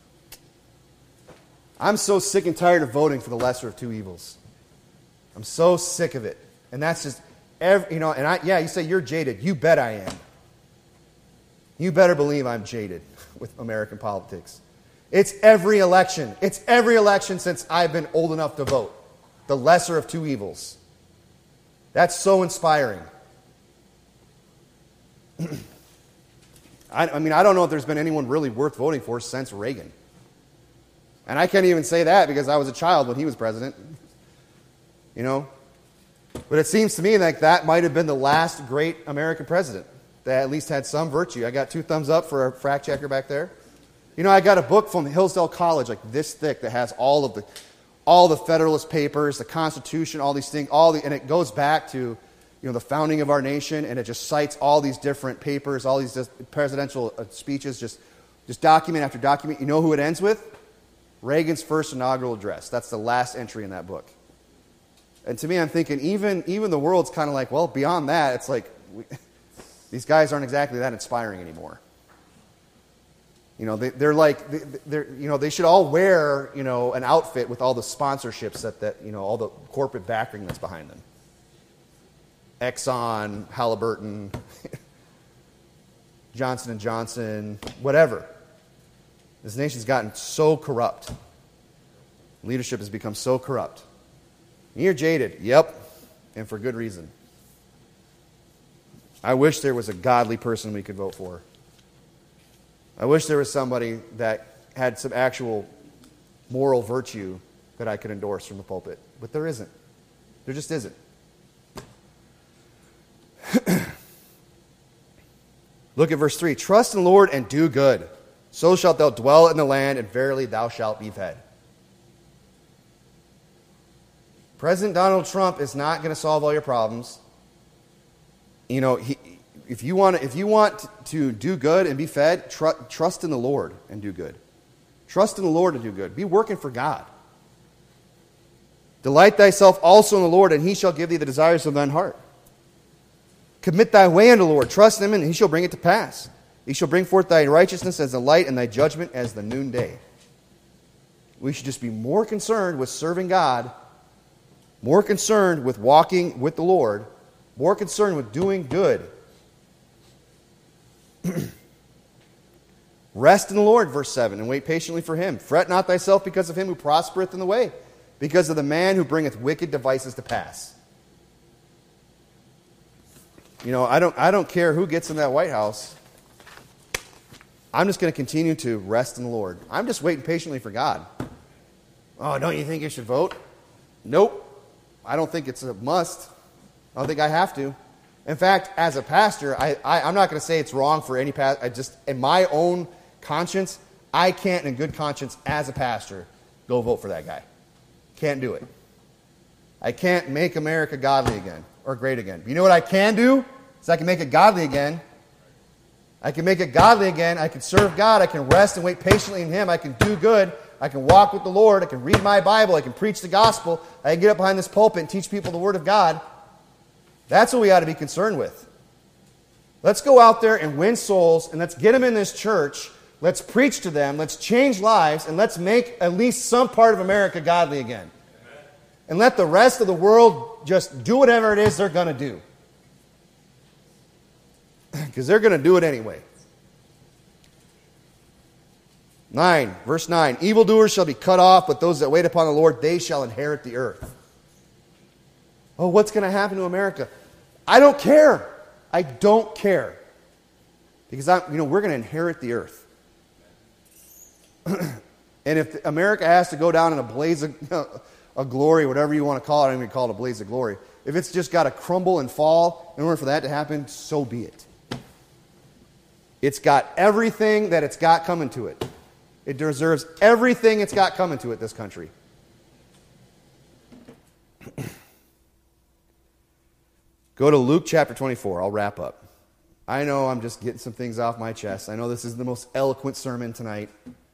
I'm so sick and tired of voting for the lesser of two evils. I'm so sick of it. And that's just, every, you know, and I, yeah, you say you're jaded. You bet I am. You better believe I'm jaded with American politics. It's every election. It's every election since I've been old enough to vote. The lesser of two evils. That's so inspiring. I, I mean, I don't know if there's been anyone really worth voting for since Reagan. And I can't even say that because I was a child when he was president. You know? But it seems to me like that might have been the last great American president that at least had some virtue. I got two thumbs up for a fact checker back there. You know, I got a book from Hillsdale College like this thick that has all of the all the Federalist Papers, the Constitution, all these things, all the, and it goes back to, you know, the founding of our nation, and it just cites all these different papers, all these just presidential speeches, just, just document after document. You know who it ends with? Reagan's first inaugural address. That's the last entry in that book. And to me, I'm thinking, even, even the world's kind of like, well, beyond that, it's like, we, these guys aren't exactly that inspiring anymore. You know, they, they're like, they're, you know, they should all wear, you know, an outfit with all the sponsorships that, that, you know, all the corporate backing that's behind them. Exxon, Halliburton, Johnson and Johnson, whatever. This nation's gotten so corrupt. Leadership has become so corrupt. You're jaded. Yep. And for good reason. I wish there was a godly person we could vote for. I wish there was somebody that had some actual moral virtue that I could endorse from the pulpit. But there isn't. There just isn't. Look at verse three. Trust in the Lord and do good. So shalt thou dwell in the land, and verily thou shalt be fed. President Donald Trump is not going to solve all your problems. You know, he, if you want, if you want to do good and be fed, tr- trust in the Lord and do good. Trust in the Lord and do good. Be working for God. Delight thyself also in the Lord, and he shall give thee the desires of thine heart. Commit thy way unto the Lord. Trust in him, and he shall bring it to pass. He shall bring forth thy righteousness as the light, and thy judgment as the noonday. We should just be more concerned with serving God, more concerned with walking with the Lord, more concerned with doing good. Rest in the Lord, verse seven, and wait patiently for him. Fret not thyself because of him who prospereth in the way, because of the man who bringeth wicked devices to pass. You know, I don't, I don't care who gets in that White House. I'm just going to continue to rest in the Lord. I'm just waiting patiently for God. Oh, don't you think you should vote? Nope. I don't think it's a must. I don't think I have to. In fact, as a pastor, I, I, I'm not going to say it's wrong for any pastor. I just, in my own conscience, I can't, in good conscience, as a pastor, go vote for that guy. Can't do it. I can't make America godly again or great again. But you know what I can do? Is I can make it godly again. I can make it godly again. I can serve God. I can rest and wait patiently in him. I can do good. I can walk with the Lord. I can read my Bible. I can preach the gospel. I can get up behind this pulpit and teach people the Word of God. That's what we ought to be concerned with. Let's go out there and win souls, and let's get them in this church. Let's preach to them. Let's change lives, and let's make at least some part of America godly again. Amen. And let the rest of the world just do whatever it is they're going to do. Because they're going to do it anyway. nine, verse nine. Evildoers shall be cut off, but those that wait upon the Lord, they shall inherit the earth. Oh, what's going to happen to America? I don't care. I don't care. Because I'm, you know, we're going to inherit the earth. And if America has to go down in a blaze of a glory, whatever you want to call it, I don't even call it a blaze of glory. If it's just got to crumble and fall in order for that to happen, so be it. It's got everything that it's got coming to it. It deserves everything it's got coming to it, this country. Go to Luke chapter twenty-four. I'll wrap up. I know I'm just getting some things off my chest. I know this is the most eloquent sermon tonight.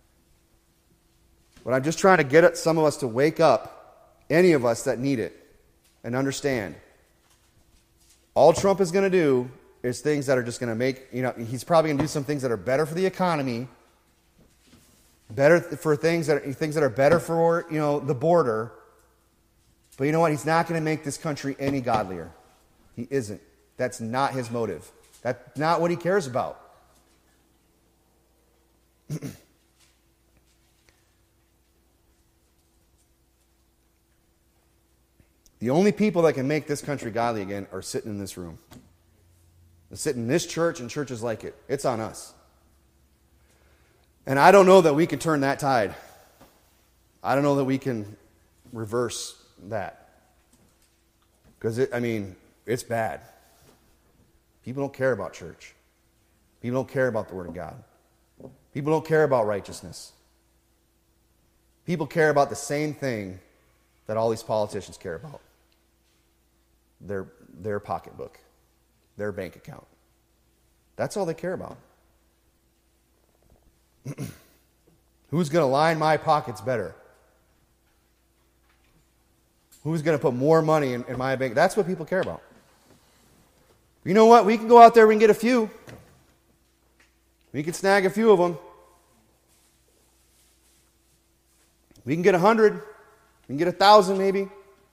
But I'm just trying to get some of us to wake up, any of us that need it, and understand. All Trump is going to do is things that are just going to make, you know, he's probably going to do some things that are better for the economy, better for things that are, things that are better for, you know, the border. But you know what? He's not going to make this country any godlier. He isn't. That's not his motive. That's not what he cares about. The only people that can make this country godly again are sitting in this room. They're sitting in this church and churches like it. It's on us. And I don't know that we can turn that tide. I don't know that we can reverse that. Because, I mean, it's bad. People don't care about church. People don't care about the Word of God. People don't care about righteousness. People care about the same thing that all these politicians care about. Their, their pocketbook. Their bank account. That's all they care about. Who's going to line my pockets better? Who's going to put more money in, in my bank? That's what people care about. You know what? We can go out there, we can get a few. We can snag a few of them. We can get a hundred. We can get a thousand maybe.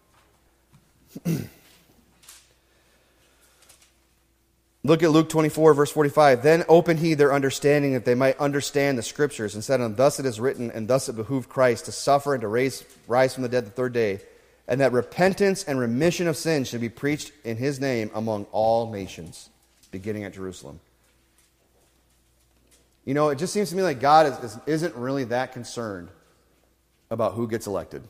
Look at Luke twenty-four, verse forty-five. Then opened he their understanding that they might understand the Scriptures, and said, and thus it is written, and thus it behooved Christ to suffer and to raise, rise from the dead the third day, and that repentance and remission of sins should be preached in his name among all nations, beginning at Jerusalem. You know, it just seems to me like God is, is, isn't really that concerned about who gets elected.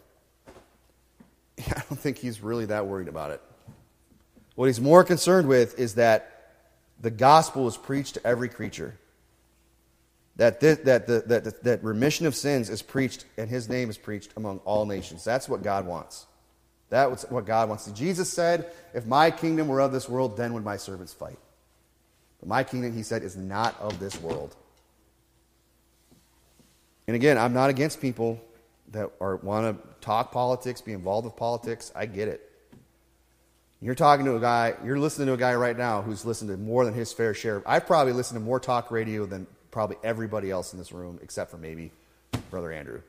I don't think he's really that worried about it. What he's more concerned with is that the gospel is preached to every creature. That, this, that, the, that, that remission of sins is preached and his name is preached among all nations. That's what God wants. That's what God wants. Jesus said, if my kingdom were of this world, then would my servants fight. But my kingdom, he said, is not of this world. And again, I'm not against people that are want to talk politics, be involved with politics. I get it. You're talking to a guy, you're listening to a guy right now who's listened to more than his fair share. I've probably listened to more talk radio than probably everybody else in this room, except for maybe Brother Andrew.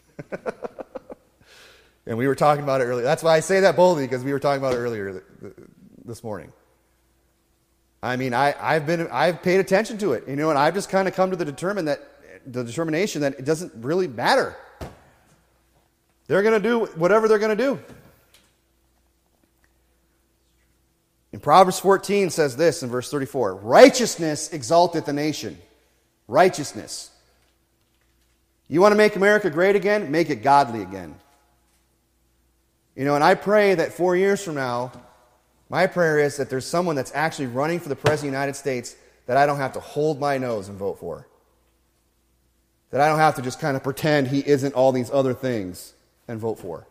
And we were talking about it earlier. That's why I say that boldly, because we were talking about it earlier this morning. I mean, I, I've been, I've paid attention to it, you know, and I've just kind of come to the determine that, the determination that it doesn't really matter. They're going to do whatever they're going to do. In Proverbs fourteen says this in verse thirty-four, righteousness exalteth the nation. Righteousness. You want to make America great again? Make it godly again. You know, and I pray that four years from now, my prayer is that there's someone that's actually running for the President of the United States that I don't have to hold my nose and vote for. That I don't have to just kind of pretend he isn't all these other things and vote for.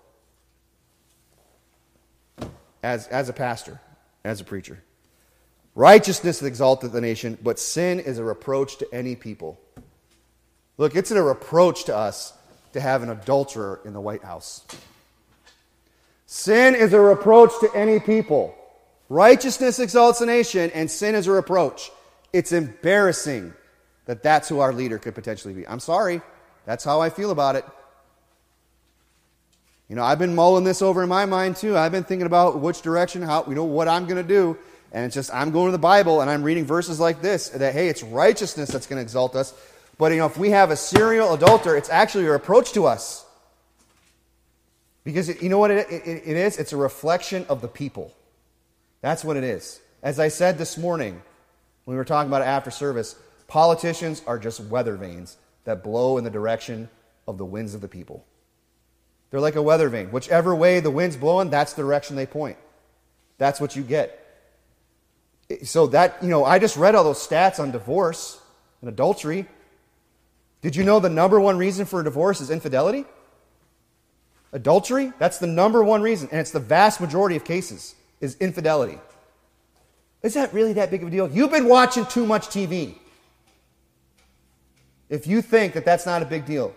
As, as a pastor, as a preacher. Righteousness exalteth the nation, but sin is a reproach to any people. Look, it's a reproach to us to have an adulterer in the White House. Sin is a reproach to any people. Righteousness exalts a nation, and sin is a reproach. It's embarrassing that that's who our leader could potentially be. I'm sorry. That's how I feel about it. You know, I've been mulling this over in my mind too. I've been thinking about which direction, how, you know, what I'm going to do. And it's just, I'm going to the Bible and I'm reading verses like this, that, hey, it's righteousness that's going to exalt us. But, you know, if we have a serial adulterer, it's actually a reproach to us. Because, it, you know what it, it, it is? It's a reflection of the people. That's what it is. As I said this morning, when we were talking about it after service, politicians are just weather vanes that blow in the direction of the winds of the people. They're like a weather vane. Whichever way the wind's blowing, that's the direction they point. That's what you get. So that, you know, I just read all those stats on divorce and adultery. Did you know the number one reason for a divorce is infidelity? Adultery, that's the number one reason, and it's the vast majority of cases, is infidelity. Is that really that big of a deal? You've been watching too much T V. If you think that that's not a big deal.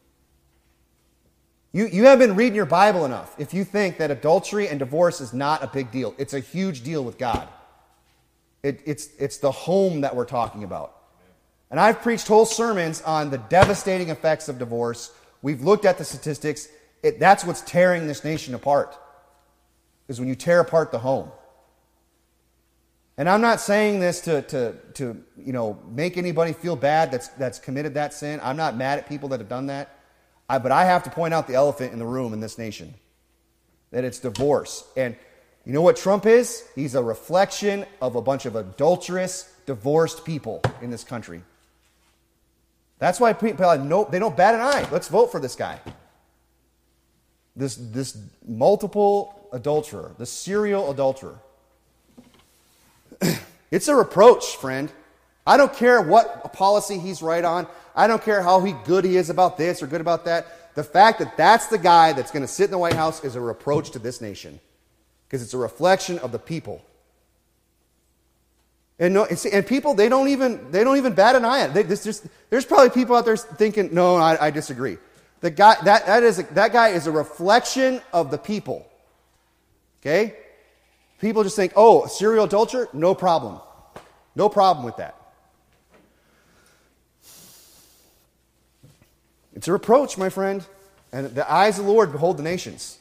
You, you haven't been reading your Bible enough if you think that adultery and divorce is not a big deal. It's a huge deal with God. It, it's, it's the home that we're talking about. And I've preached whole sermons on the devastating effects of divorce. We've looked at the statistics. It, that's what's tearing this nation apart, is when you tear apart the home. And I'm not saying this to, to, to you know, make anybody feel bad that's, that's committed that sin. I'm not mad at people that have done that. I, but I have to point out the elephant in the room in this nation, that it's divorce. And you know what Trump is? He's a reflection of a bunch of adulterous, divorced people in this country. That's why people know, they don't bat an eye. Let's vote for this guy. This, this multiple adulterer, the serial adulterer. It's a reproach, friend. I don't care what policy he's right on. I don't care how he good he is about this or good about that. The fact that that's the guy that's going to sit in the White House is a reproach to this nation, because it's a reflection of the people. And no, and people, they don't even they don't even bat an eye at it. They, this just, there's probably people out there thinking, no, I, I disagree. The guy that that is a, that guy is a reflection of the people. Okay, people just think, oh, serial adulterer, no problem, no problem with that. It's a reproach, my friend, and the eyes of the Lord behold the nations.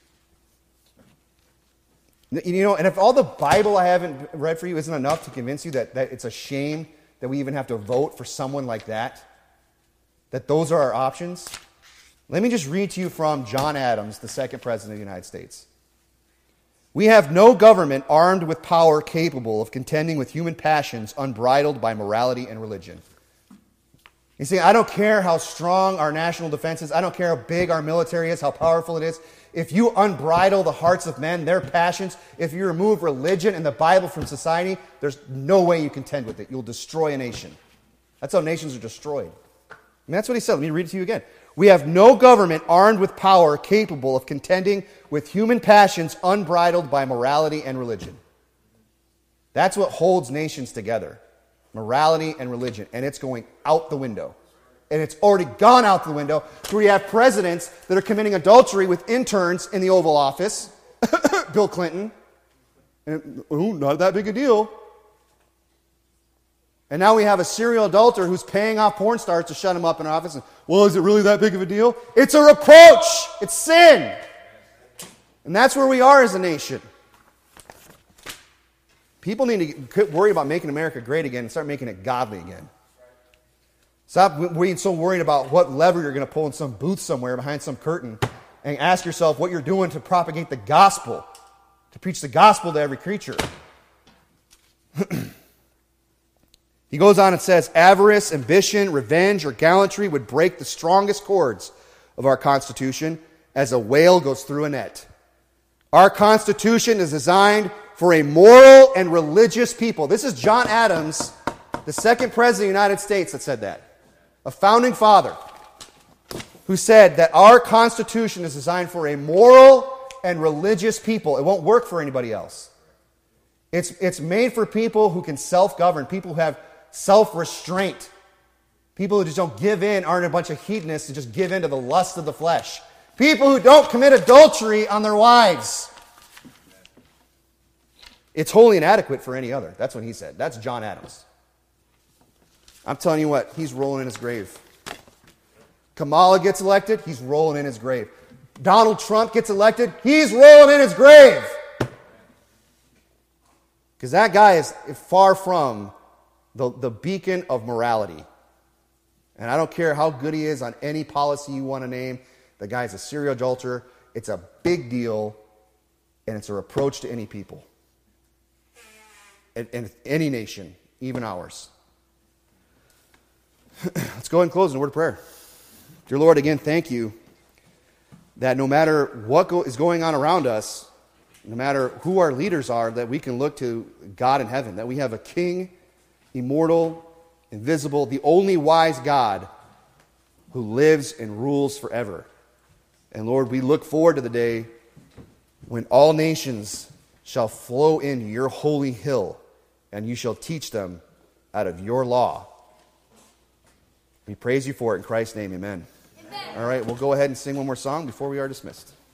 You know, and if all the Bible I haven't read for you isn't enough to convince you that, that it's a shame that we even have to vote for someone like that, that those are our options, let me just read to you from John Adams, the second president of the United States. We have no government armed with power capable of contending with human passions unbridled by morality and religion. You see, I don't care how strong our national defense is. I don't care how big our military is, how powerful it is. If you unbridle the hearts of men, their passions, if you remove religion and the Bible from society, there's no way you contend with it. You'll destroy a nation. That's how nations are destroyed. I mean, that's what he said. Let me read it to you again. We have no government armed with power capable of contending with human passions unbridled by morality and religion. That's what holds nations together. Morality and religion. And it's going out the window. And it's already gone out the window. So we have presidents that are committing adultery with interns in the Oval Office. Bill Clinton. And, ooh, not that big a deal. And now we have a serial adulterer who's paying off porn stars to shut him up in office. And, well, is it really that big of a deal? It's a reproach. It's sin. And that's where we are as a nation. People need to quit worry about making America great again and start making it godly again. Stop being so worried about what lever you're going to pull in some booth somewhere behind some curtain, and ask yourself what you're doing to propagate the gospel, to preach the gospel to every creature. He goes on and says, avarice, ambition, revenge, or gallantry would break the strongest cords of our Constitution as a whale goes through a net. Our Constitution is designed for a moral and religious people. This is John Adams, the second president of the United States, that said that. A founding father who said that our Constitution is designed for a moral and religious people. It won't work for anybody else. It's, it's made for people who can self-govern, people who have self-restraint. People who just don't give in, aren't a bunch of hedonists who just give in to the lust of the flesh. People who don't commit adultery on their wives. It's wholly inadequate for any other. That's what he said. That's John Adams. I'm telling you what, he's rolling in his grave. Kamala gets elected, he's rolling in his grave. Donald Trump gets elected, he's rolling in his grave. Because that guy is far from the, the beacon of morality. And I don't care how good he is on any policy you want to name. The guy's a serial adulterer. It's a big deal, and it's a reproach to any people. And, and any nation, even ours. Let's go ahead and close in a word of prayer. Dear Lord, again, thank you that no matter what go, is going on around us, no matter who our leaders are, that we can look to God in heaven, that we have a King, immortal, invisible, the only wise God who lives and rules forever. And Lord, we look forward to the day when all nations shall flow into your holy hill, and you shall teach them out of your law. We praise you for it in Christ's name, amen. Amen. All right, we'll go ahead and sing one more song before we are dismissed.